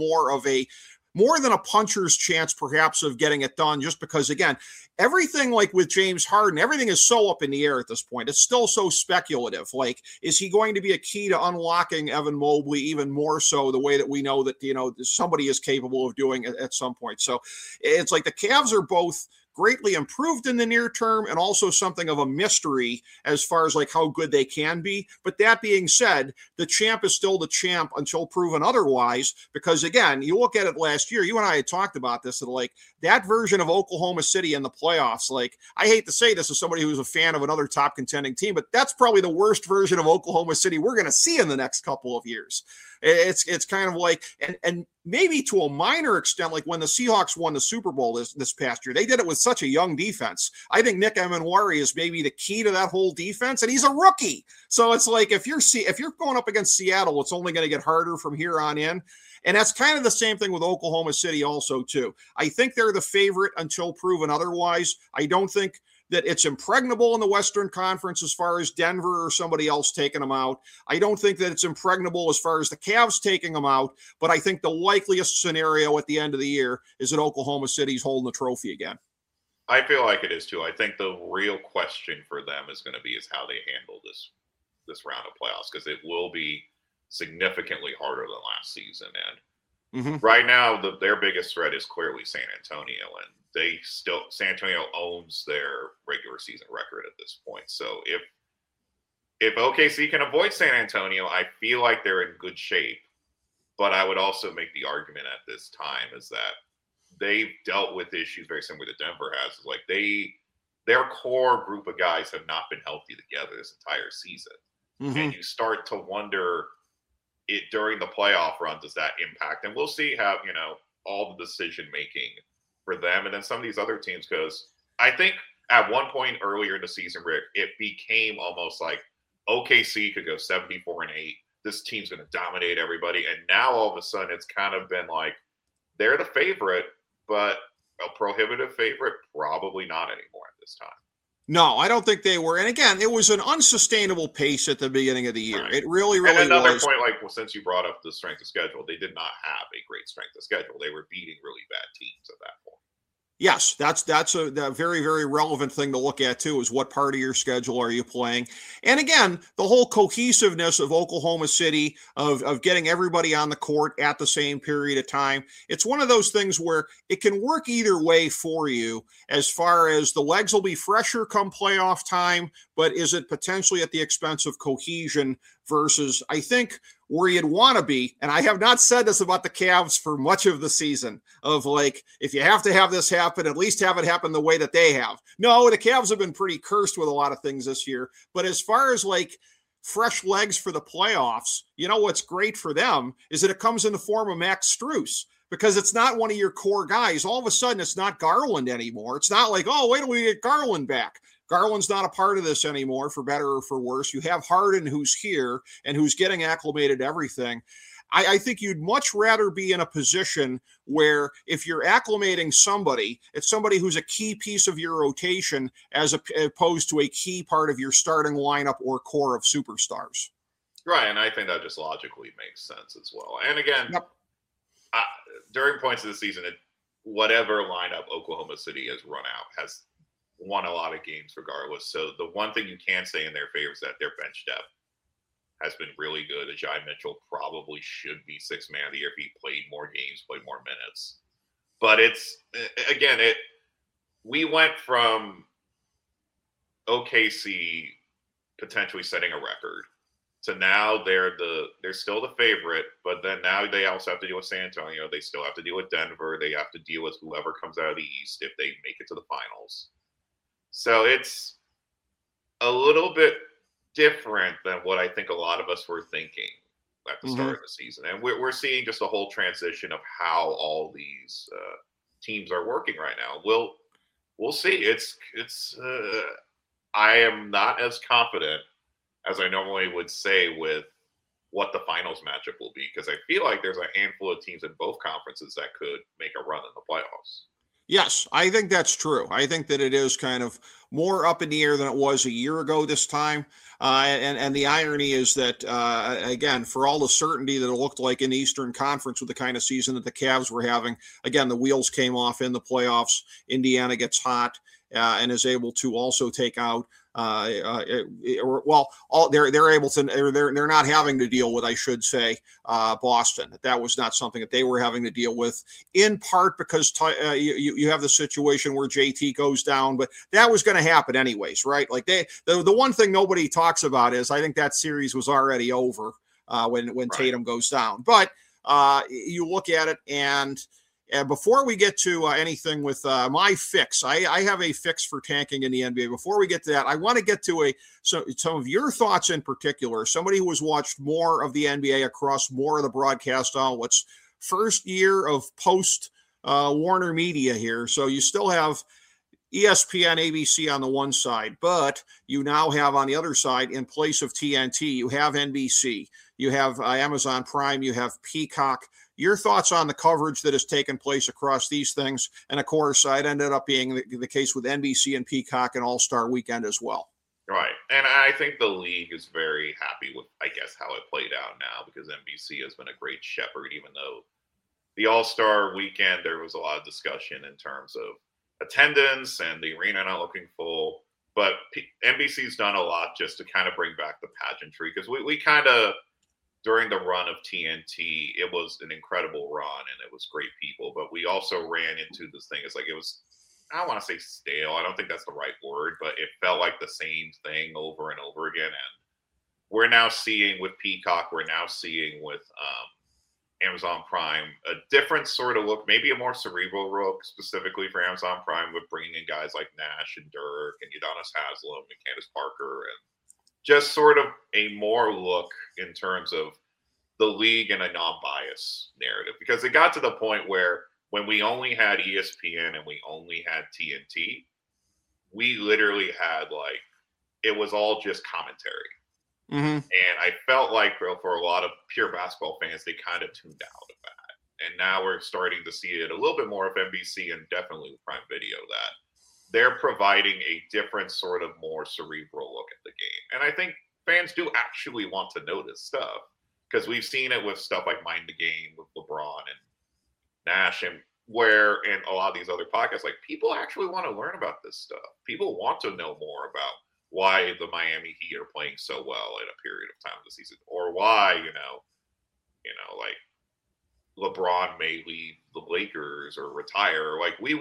more than a puncher's chance, perhaps, of getting it done, just because, again, everything, like with James Harden, everything is so up in the air at this point. It's still so speculative. Like, is he going to be a key to unlocking Evan Mobley even more so the way that we know that, somebody is capable of doing it at some point? So it's like the Cavs are both greatly improved in the near term and also something of a mystery as far as like how good they can be. But that being said, the champ is still the champ until proven otherwise, because again, you look at it last year, you and I had talked about this, that like that version of Oklahoma City in the playoffs, like, I hate to say this as somebody who's a fan of another top contending team, but that's probably the worst version of Oklahoma City we're going to see in the next couple of years. It's kind of like, and maybe to a minor extent, like when the Seahawks won the Super Bowl this past year, they did it with such a young defense. I think Nick Emanwari is maybe the key to that whole defense, and he's a rookie. So it's like, if you're going up against Seattle, it's only going to get harder from here on in. And that's kind of the same thing with Oklahoma City also, too. I think they're the favorite until proven otherwise. I don't think that it's impregnable in the Western Conference as far as Denver or somebody else taking them out. I don't think that it's impregnable as far as the Cavs taking them out, but I think the likeliest scenario at the end of the year is that Oklahoma City's holding the trophy again. I feel like it is too. I think the real question for them is going to be how they handle this round of playoffs, because it will be significantly harder than last season. And right now, their biggest threat is clearly San Antonio, and San Antonio owns their regular season record at this point. So if OKC can avoid San Antonio, I feel like they're in good shape. But I would also make the argument at this time is that they've dealt with issues very similar to Denver has. Like their core group of guys have not been healthy together this entire season. And you start to wonder it during the playoff run, does that impact? And we'll see how, all the decision making for them and then some of these other teams, because I think at one point earlier in the season, Rick, it became almost like OKC could go 74-8. This team's going to dominate everybody. And now all of a sudden it's kind of been like they're the favorite, but a prohibitive favorite, probably not anymore at this time. No, I don't think they were. And again, it was an unsustainable pace at the beginning of the year. Right. It really was. And another point, since you brought up the strength of schedule, they did not have a great strength of schedule. They were beating really bad teams at that point. Yes, that's a very, very relevant thing to look at, too, is what part of your schedule are you playing? And again, the whole cohesiveness of Oklahoma City, of getting everybody on the court at the same period of time. It's one of those things where it can work either way for you as far as the legs will be fresher come playoff time, but is it potentially at the expense of cohesion versus, I think, where you'd want to be, and I have not said this about the Cavs for much of the season, of like, if you have to have this happen, at least have it happen the way that they have. No, the Cavs have been pretty cursed with a lot of things this year, but as far as like fresh legs for the playoffs, what's great for them is that it comes in the form of Max Strus, because it's not one of your core guys. All of a sudden, it's not Garland anymore. It's not like, oh, wait till we get Garland back. Garland's not a part of this anymore, for better or for worse. You have Harden, who's here and who's getting acclimated to everything. I think you'd much rather be in a position where if you're acclimating somebody, it's somebody who's a key piece of your rotation as opposed to a key part of your starting lineup or core of superstars. Right, and I think that just logically makes sense as well. And again, during points of the season, whatever lineup Oklahoma City has run out has won a lot of games regardless. So the one thing you can say in their favor is that their bench depth has been really good. Ajay Mitchell probably should be sixth man of the year if he played more games, played more minutes. But we went from OKC potentially setting a record to now they're still the favorite, but then now they also have to deal with San Antonio. They still have to deal with Denver. They have to deal with whoever comes out of the East if they make it to the finals. So it's a little bit different than what I think a lot of us were thinking at the start of the season. And we're seeing just a whole transition of how all these teams are working right now. We'll see. I am not as confident as I normally would say with what the finals matchup will be, because I feel like there's a handful of teams in both conferences that could make a run in the playoffs. Yes, I think that's true. I think that it is kind of more up in the air than it was a year ago this time. And the irony is that, again, for all the certainty that it looked like in the Eastern Conference with the kind of season that the Cavs were having, again, the wheels came off in the playoffs. Indiana gets hot and is able to also take out they're able to, they're not having to deal with, I should say, Boston. That was not something that they were having to deal with, in part because you have the situation where JT goes down, but that was going to happen anyways, right? Like the one thing nobody talks about is I think that series was already over when right. Tatum goes down. But you look at it, and before we get to anything with my fix, I have a fix for tanking in the NBA. Before we get to that, I want to get to some of your thoughts in particular. Somebody who has watched more of the NBA across more of the broadcast outlets, first year of post Warner Media here. So you still have ESPN, ABC on the one side, but you now have on the other side, in place of TNT, you have NBC, you have Amazon Prime, you have Peacock, Your thoughts on the coverage that has taken place across these things. And of course, it ended up being the case with NBC and Peacock and All-Star Weekend as well. Right. And I think the league is very happy with, I guess, how it played out now, because NBC has been a great shepherd, even though the All-Star Weekend, there was a lot of discussion in terms of attendance and the arena not looking full. But NBC's done a lot just to kind of bring back the pageantry, because we kind of, during the run of TNT, it was an incredible run and it was great people. But we also ran into this thing. It's like it was, I don't want to say stale. I don't think that's the right word, but it felt like the same thing over and over again. And we're now seeing with Peacock, we're now seeing with Amazon Prime a different sort of look, maybe a more cerebral look, specifically for Amazon Prime, with bringing in guys like Nash and Dirk and Udonis Haslem and Candace Parker, and just sort of a more look in terms of the league and a non-bias narrative. Because it got to the point where when we only had ESPN and we only had TNT, we literally had it was all just commentary. Mm-hmm. And I felt like for a lot of pure basketball fans, they kind of tuned out of that. And now we're starting to see it a little bit more of NBC and definitely with Prime Video, that they're providing a different sort of more cerebral look at the game. And I think fans do actually want to know this stuff, because we've seen it with stuff like Mind the Game with LeBron and Nash, and where in a lot of these other podcasts, people actually want to learn about this stuff. People want to know more about why the Miami Heat are playing so well in a period of time of the season, or why, LeBron may leave the Lakers or retire.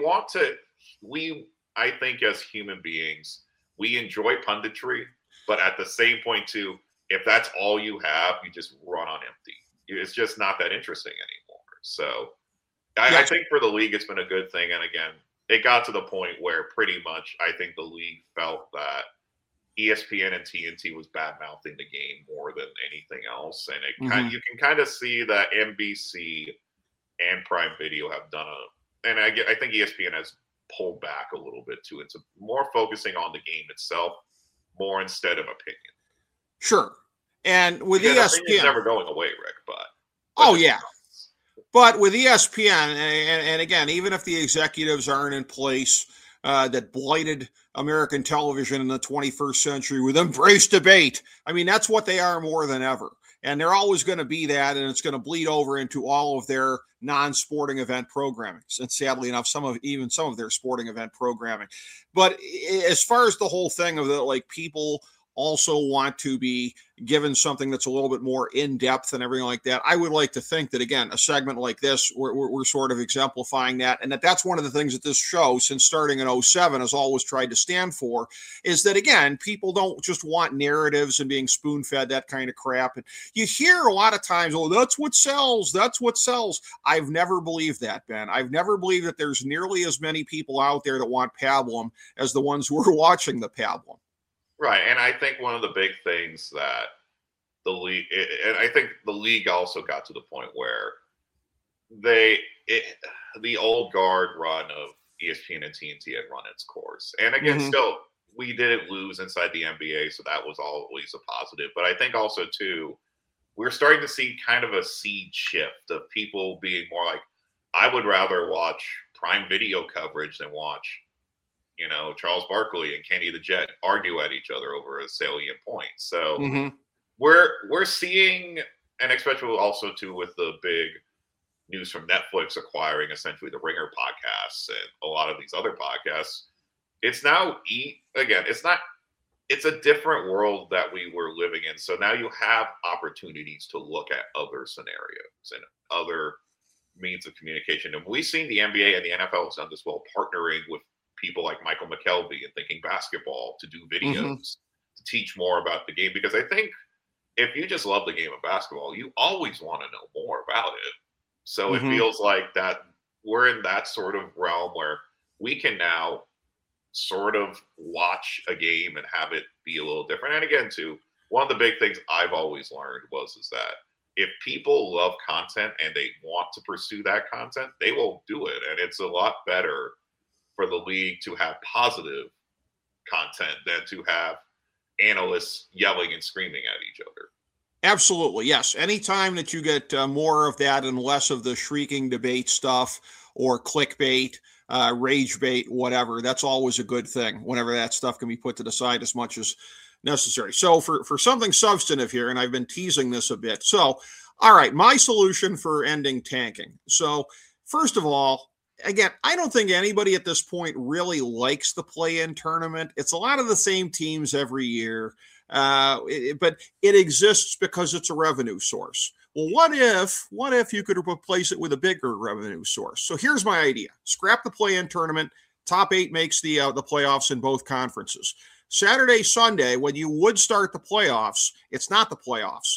I think as human beings, we enjoy punditry, but at the same point too, if that's all you have, you just run on empty. It's just not that interesting anymore. So I think for the league, it's been a good thing. And again, it got to the point where pretty much I think the league felt that ESPN and TNT was bad-mouthing the game more than anything else. And you can kind of see that NBC and Prime Video have done and I think ESPN has pulled back a little bit too, into more focusing on the game itself more instead of opinion. Sure. And with ESPN, ESPN, never going away, Rick, but oh yeah. But with ESPN, and again, even if the executives aren't in place that blighted American television in the 21st century with embrace debate, I mean, that's what they are more than ever. And they're always going to be that, and it's going to bleed over into all of their non-sporting event programming. And sadly enough, some of their sporting event programming. But as far as the whole thing of people also want to be given something that's a little bit more in-depth and everything like that, I would like to think that, again, a segment like this, we're sort of exemplifying that, and that's one of the things that this show, since starting in 2007, has always tried to stand for, is that, again, people don't just want narratives and being spoon-fed that kind of crap. And you hear a lot of times, oh, that's what sells. I've never believed that, Ben. I've never believed that there's nearly as many people out there that want pablum as the ones who are watching the pablum. Right, and I think one of the big things that the league, and I think the league also got to the point where the old guard run of ESPN and TNT had run its course. And again, still, we didn't lose inside the NBA, so that was always a positive. But I think also, too, we're starting to see kind of a seed shift of people being more like, I would rather watch Prime Video coverage than watch Charles Barkley and Kenny the Jet argue at each other over a salient point. So we're seeing, and especially also too with the big news from Netflix acquiring essentially the Ringer podcasts and a lot of these other podcasts, it's now it's a different world that we were living in. So now you have opportunities to look at other scenarios and other means of communication. And we've seen the NBA and the NFL has done this well, partnering with people like Michael McKelvey and Thinking Basketball to do videos to teach more about the game. Because I think if you just love the game of basketball, you always want to know more about it. So it feels like that we're in that sort of realm where we can now sort of watch a game and have it be a little different. And again, too, one of the big things I've always learned is that if people love content and they want to pursue that content, they will do it. And it's a lot better for the league to have positive content than to have analysts yelling and screaming at each other. Absolutely, yes. Anytime that you get more of that and less of the shrieking debate stuff or clickbait, rage bait, whatever, that's always a good thing whenever that stuff can be put to the side as much as necessary. So for something substantive here, and I've been teasing this a bit. So, all right, my solution for ending tanking. So first of all, again, I don't think anybody at this point really likes the play-in tournament. It's a lot of the same teams every year. But it exists because it's a revenue source. Well, what if you could replace it with a bigger revenue source? So here's my idea: scrap the play-in tournament. Top 8 makes the playoffs in both conferences. Saturday, Sunday, when you would start the playoffs, it's not the playoffs.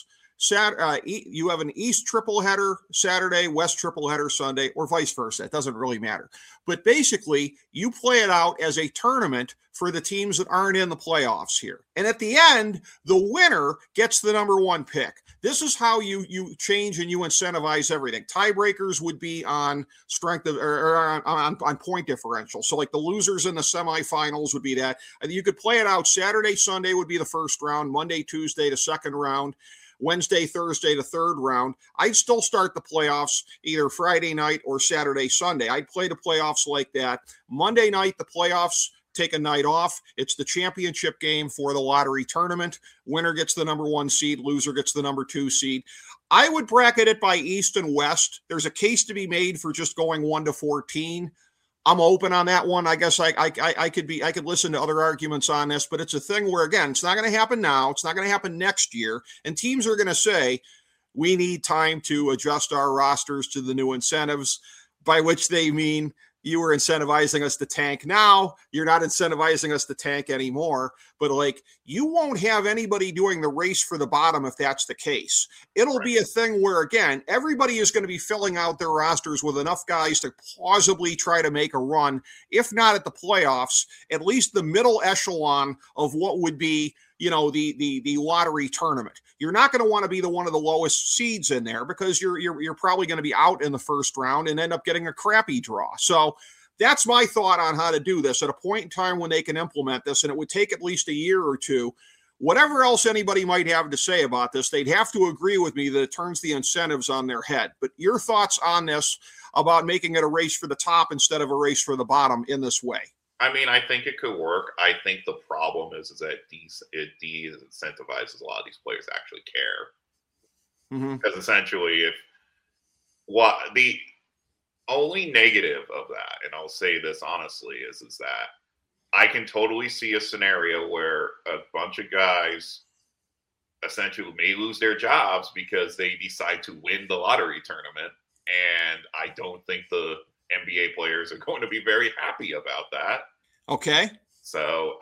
You have an East triple header Saturday, West triple header Sunday, or vice versa. It doesn't really matter. But basically, you play it out as a tournament for the teams that aren't in the playoffs here. And at the end, the winner gets the number 1 pick. This is how you change and you incentivize everything. Tiebreakers would be on strength of, or on point differential. So like the losers in the semifinals would be that. You could play it out. Saturday, Sunday would be the first round. Monday, Tuesday, the second round. Wednesday, Thursday, the third round. I'd still start the playoffs either Friday night or Saturday, Sunday. I'd play the playoffs like that. Monday night, the playoffs take a night off. It's the championship game for the lottery tournament. Winner gets the number 1 seed. Loser gets the number 2 seed. I would bracket it by East and West. There's a case to be made for just going 1 to 14. I'm open on that one. I guess I could listen to other arguments on this, but it's a thing where, again, it's not going to happen now. It's not going to happen next year. And teams are going to say, we need time to adjust our rosters to the new incentives, by which they mean you were incentivizing us to tank now. You're not incentivizing us to tank anymore. But like, you won't have anybody doing the race for the bottom if that's the case. It'll be a thing where, again, everybody is going to be filling out their rosters with enough guys to plausibly try to make a run, if not at the playoffs, at least the middle echelon of what would be, the lottery tournament. You're not going to want to be one of the lowest seeds in there, because you're probably going to be out in the first round and end up getting a crappy draw. So that's my thought on how to do this at a point in time when they can implement this, and it would take at least a year or two. Whatever else anybody might have to say about this, they'd have to agree with me that it turns the incentives on their head. But your thoughts on this, about making it a race for the top instead of a race for the bottom in this way? I mean, I think it could work. I think the problem is that it de-incentivizes a lot of these players to actually care. Because essentially, the only negative of that, and I'll say this honestly, is that I can totally see a scenario where a bunch of guys essentially may lose their jobs because they decide to win the lottery tournament. And I don't think the NBA players are going to be very happy about that. Okay. So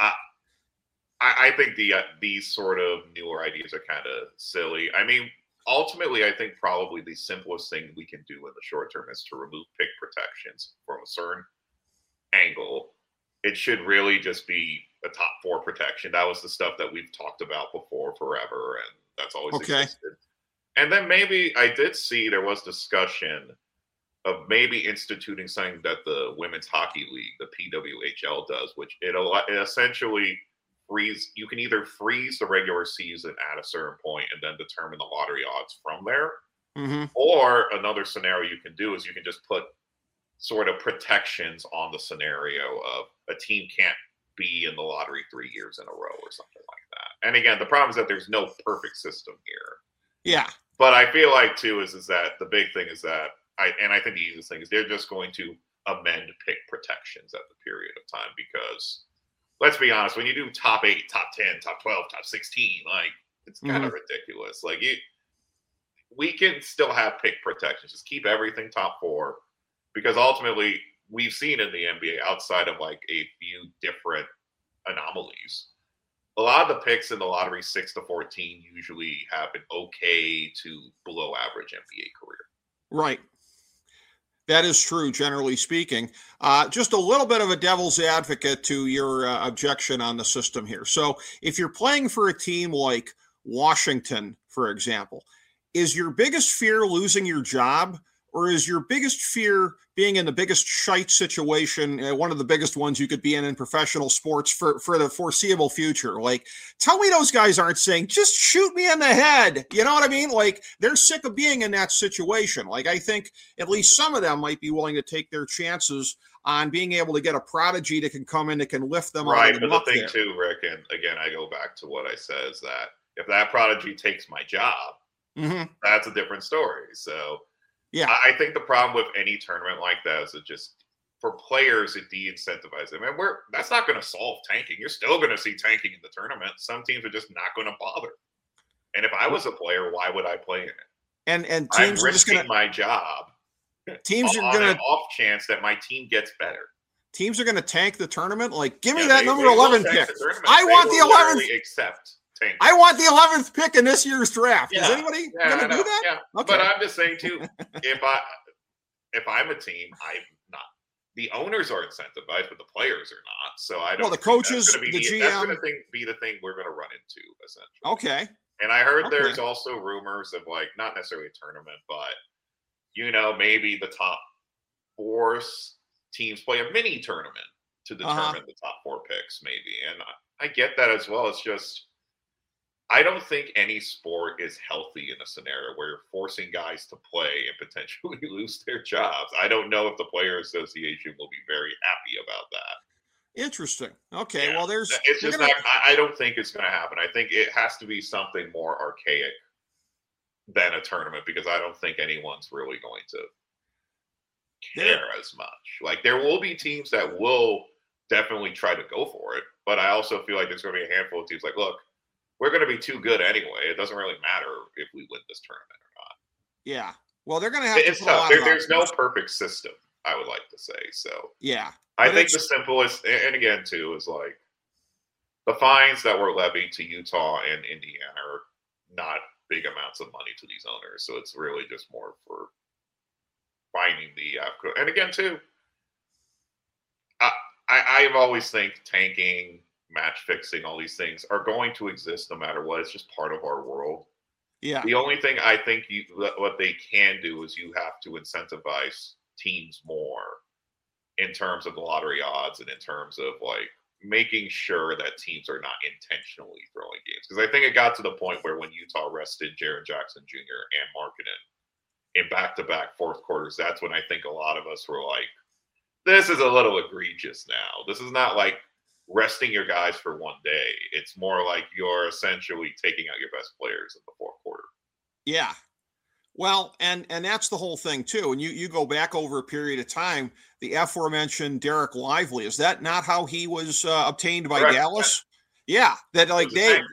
I think these sort of newer ideas are kind of silly. I mean, ultimately, I think probably the simplest thing we can do in the short term is to remove pick protections from a certain angle. It should really just be a top 4 protection. That was the stuff that we've talked about before forever, and that's always existed. And then maybe I did see there was discussion of maybe instituting something that the Women's Hockey League, the PWHL, does, which it essentially you can either freeze the regular season at a certain point and then determine the lottery odds from there. Or another scenario you can do is you can just put sort of protections on the scenario of a team can't be in the lottery 3 years in a row or something like that. And again, the problem is that there's no perfect system here. Yeah. But I feel like, too, is that the big thing is that I think the easiest thing is they're just going to amend pick protections at the period of time, because let's be honest, when you do top 8, top 10, top 12, top 16, like, it's kind of ridiculous. Like, we can still have pick protections. Just keep everything top 4, because ultimately we've seen in the NBA, outside of like a few different anomalies, a lot of the picks in the lottery 6 to 14 usually have an okay to below average NBA career. Right. That is true, generally speaking. Just a little bit of a devil's advocate to your objection on the system here. So if you're playing for a team like Washington, for example, is your biggest fear losing your job, or is your biggest fear being in the biggest shite situation, one of the biggest ones you could be in professional sports for the foreseeable future? Like, tell me those guys aren't saying, just shoot me in the head. You know what I mean? Like, they're sick of being in that situation. Like, I think at least some of them might be willing to take their chances on being able to get a prodigy that can come in, that can lift them right. out of the But the thing there. too, Rick, and again, I go back to what I said, is that if that prodigy takes my job, that's a different story. So yeah, I think the problem with any tournament like that is it just, for players, it de-incentivizes them. And that's not going to solve tanking. You're still going to see tanking in the tournament. Some teams are just not going to bother. And if I was a player, why would I play in it? And teams I'm are just risking going to my job. Teams are on going an to off chance that my team gets better. Teams are going to tank the tournament. Like, give me Yeah, that number 11 pick. I want the 11th. Accept tank. I want the 11th pick in this year's draft. Yeah. Is anybody going to do that? Yeah. Okay. But I'm just saying too, if I'm a team, I'm not. The owners are incentivized, but the players are not. So I don't. Well, the coaches, the GM. That's going to be the thing we're going to run into essentially. Okay. And I heard there's also rumors of, like, not necessarily a tournament, but maybe the top 4 teams play a mini tournament to determine the top 4 picks, maybe. And I get that as well. It's just, I don't think any sport is healthy in a scenario where you're forcing guys to play and potentially lose their jobs. I don't know if the Player Association will be very happy about that. Interesting. Okay. Yeah. Well, it's just not, I don't think it's going to happen. I think it has to be something more archaic than a tournament, because I don't think anyone's really going to care as much. Like, there will be teams that will definitely try to go for it, but I also feel like there's going to be a handful of teams like, look, we're going to be too good anyway. It doesn't really matter if we win this tournament or not. Yeah. Well, they're going to have It's to put tough. a lot There's no perfect system, I would like to say. So yeah. I think the simplest, and again too, is like the fines that were levied to Utah and Indiana are not big amounts of money to these owners. So it's really just more for finding the and again too, I've always think tanking, match fixing, all these things are going to exist no matter what. It's just part of our world. Yeah. The only thing I think what they can do is you have to incentivize teams more in terms of the lottery odds and in terms of, like, making sure that teams are not intentionally throwing games. Because I think it got to the point where when Utah rested Jaren Jackson Jr. and Markkanen in back-to-back fourth quarters, that's when I think a lot of us were like, this is a little egregious now. This is not like resting your guys for one day. It's more like you're essentially taking out your best players in the fourth quarter. Yeah. Well, and that's the whole thing too. And you go back over a period of time, the aforementioned Derek Lively, is that not how he was obtained by Correct. Dallas? Yeah. That like that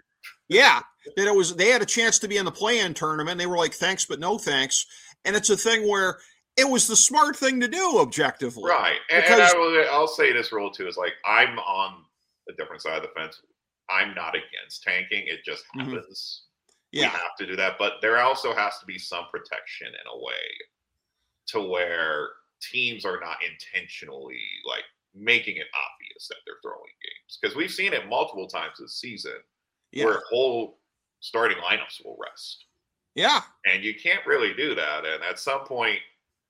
it was, they had a chance to be in the play-in tournament. They were like, thanks, but no thanks. And it's a thing where it was the smart thing to do objectively. Right. And I'll say this rule too, is like, I'm on a different side of the fence. I'm not against tanking. It just happens. Yeah. We have to do that. But there also has to be some protection in a way to where teams are not intentionally, like, making it obvious that they're throwing games. Because we've seen it multiple times this season where whole starting lineups will rest. Yeah. And you can't really do that. And at some point,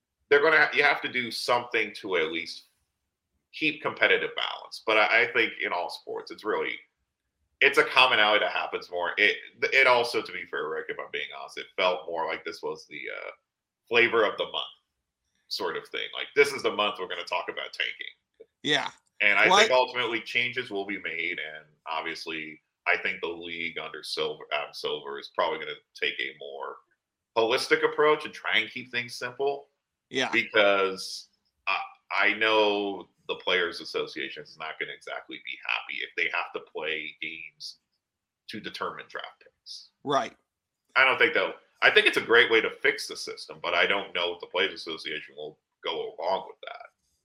you have to do something to at least keep competitive balance. But I think in all sports, it's a commonality that happens more. It also, to be fair, Rick, if I'm being honest, it felt more like this was the flavor of the month sort of thing. Like, this is the month we're going to talk about tanking. Yeah. And I think ultimately changes will be made. And obviously, I think the league under Adam Silver is probably going to take a more holistic approach and try and keep things simple. Yeah. Because I know the Players Association is not going to exactly be happy if they have to play games to determine draft picks. Right. I don't think they'll. I think it's a great way to fix the system, but I don't know if the Players Association will go along with that.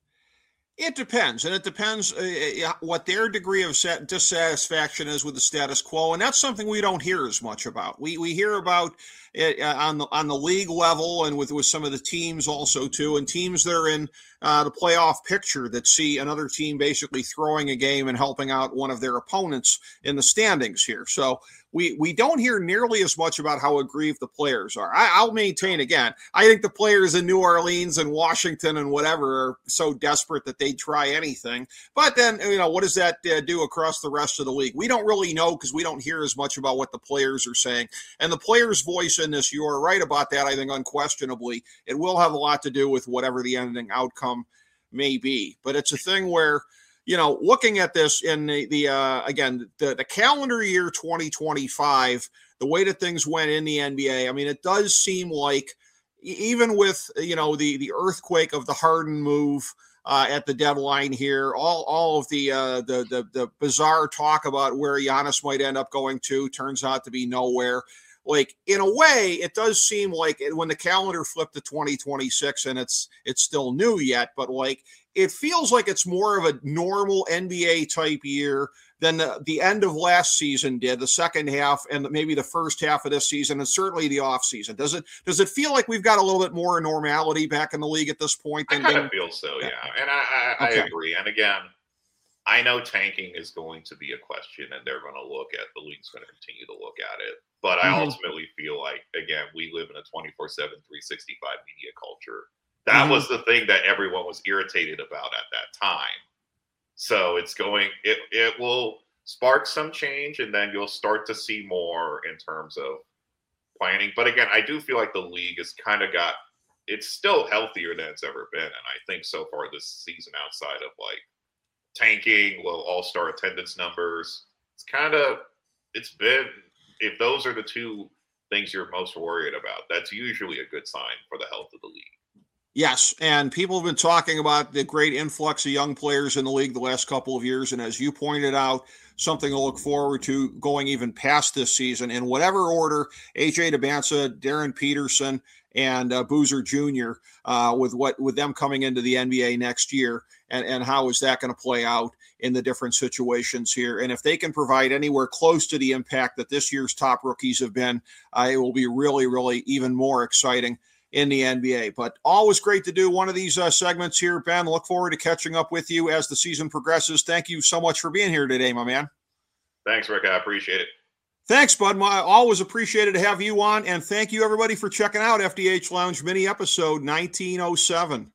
It depends, and it depends what their degree of dissatisfaction is with the status quo, and that's something we don't hear as much about. We hear about on the league level and with some of the teams also too, and teams that are in the playoff picture that see another team basically throwing a game and helping out one of their opponents in the standings here. So we don't hear nearly as much about how aggrieved the players are. I'll maintain again, I think the players in New Orleans and Washington and whatever are so desperate that they'd try anything. But then, what does that do across the rest of the league? We don't really know because we don't hear as much about what the players are saying. And the players' voice in this, you're right about that, I think unquestionably. It will have a lot to do with whatever the ending outcome may be. But it's a thing where, looking at this in the calendar year 2025, the way that things went in the NBA, I mean, it does seem like even with, the earthquake of the Harden move at the deadline here, all of the bizarre talk about where Giannis might end up going to turns out to be nowhere. Like, in a way, it does seem like when the calendar flipped to 2026 and it's still new yet, but it feels like it's more of a normal NBA type year than the end of last season did, the second half and maybe the first half of this season, and certainly the off season. Does it feel like we've got a little bit more normality back in the league at this point? I kind of feel so, yeah. And I agree. And again, I know tanking is going to be a question, and they're going to look at, the league's going to continue to look at it. But I ultimately feel like, again, we live in a 24/7, 365 media culture. That was the thing that everyone was irritated about at that time. So it will spark some change, and then you'll start to see more in terms of planning. But again, I do feel like the league has kind of it's still healthier than it's ever been. And I think so far this season, outside of tanking, all-star attendance numbers, it's been, if those are the two things you're most worried about, that's usually a good sign for the health of the league. Yes, and people have been talking about the great influx of young players in the league the last couple of years, and as you pointed out, something to look forward to going even past this season in whatever order. AJ Dybantsa, Darren Peterson, and Boozer Jr. With them coming into the NBA next year, and how is that going to play out in the different situations here? And if they can provide anywhere close to the impact that this year's top rookies have been, it will be really, really even more exciting in the NBA. But always great to do one of these segments here, Ben. Look forward to catching up with you as the season progresses. Thank you so much for being here today, my man. Thanks, Rick. I appreciate it. Thanks, bud. Always appreciated to have you on. And thank you, everybody, for checking out FDH Lounge mini episode 1907.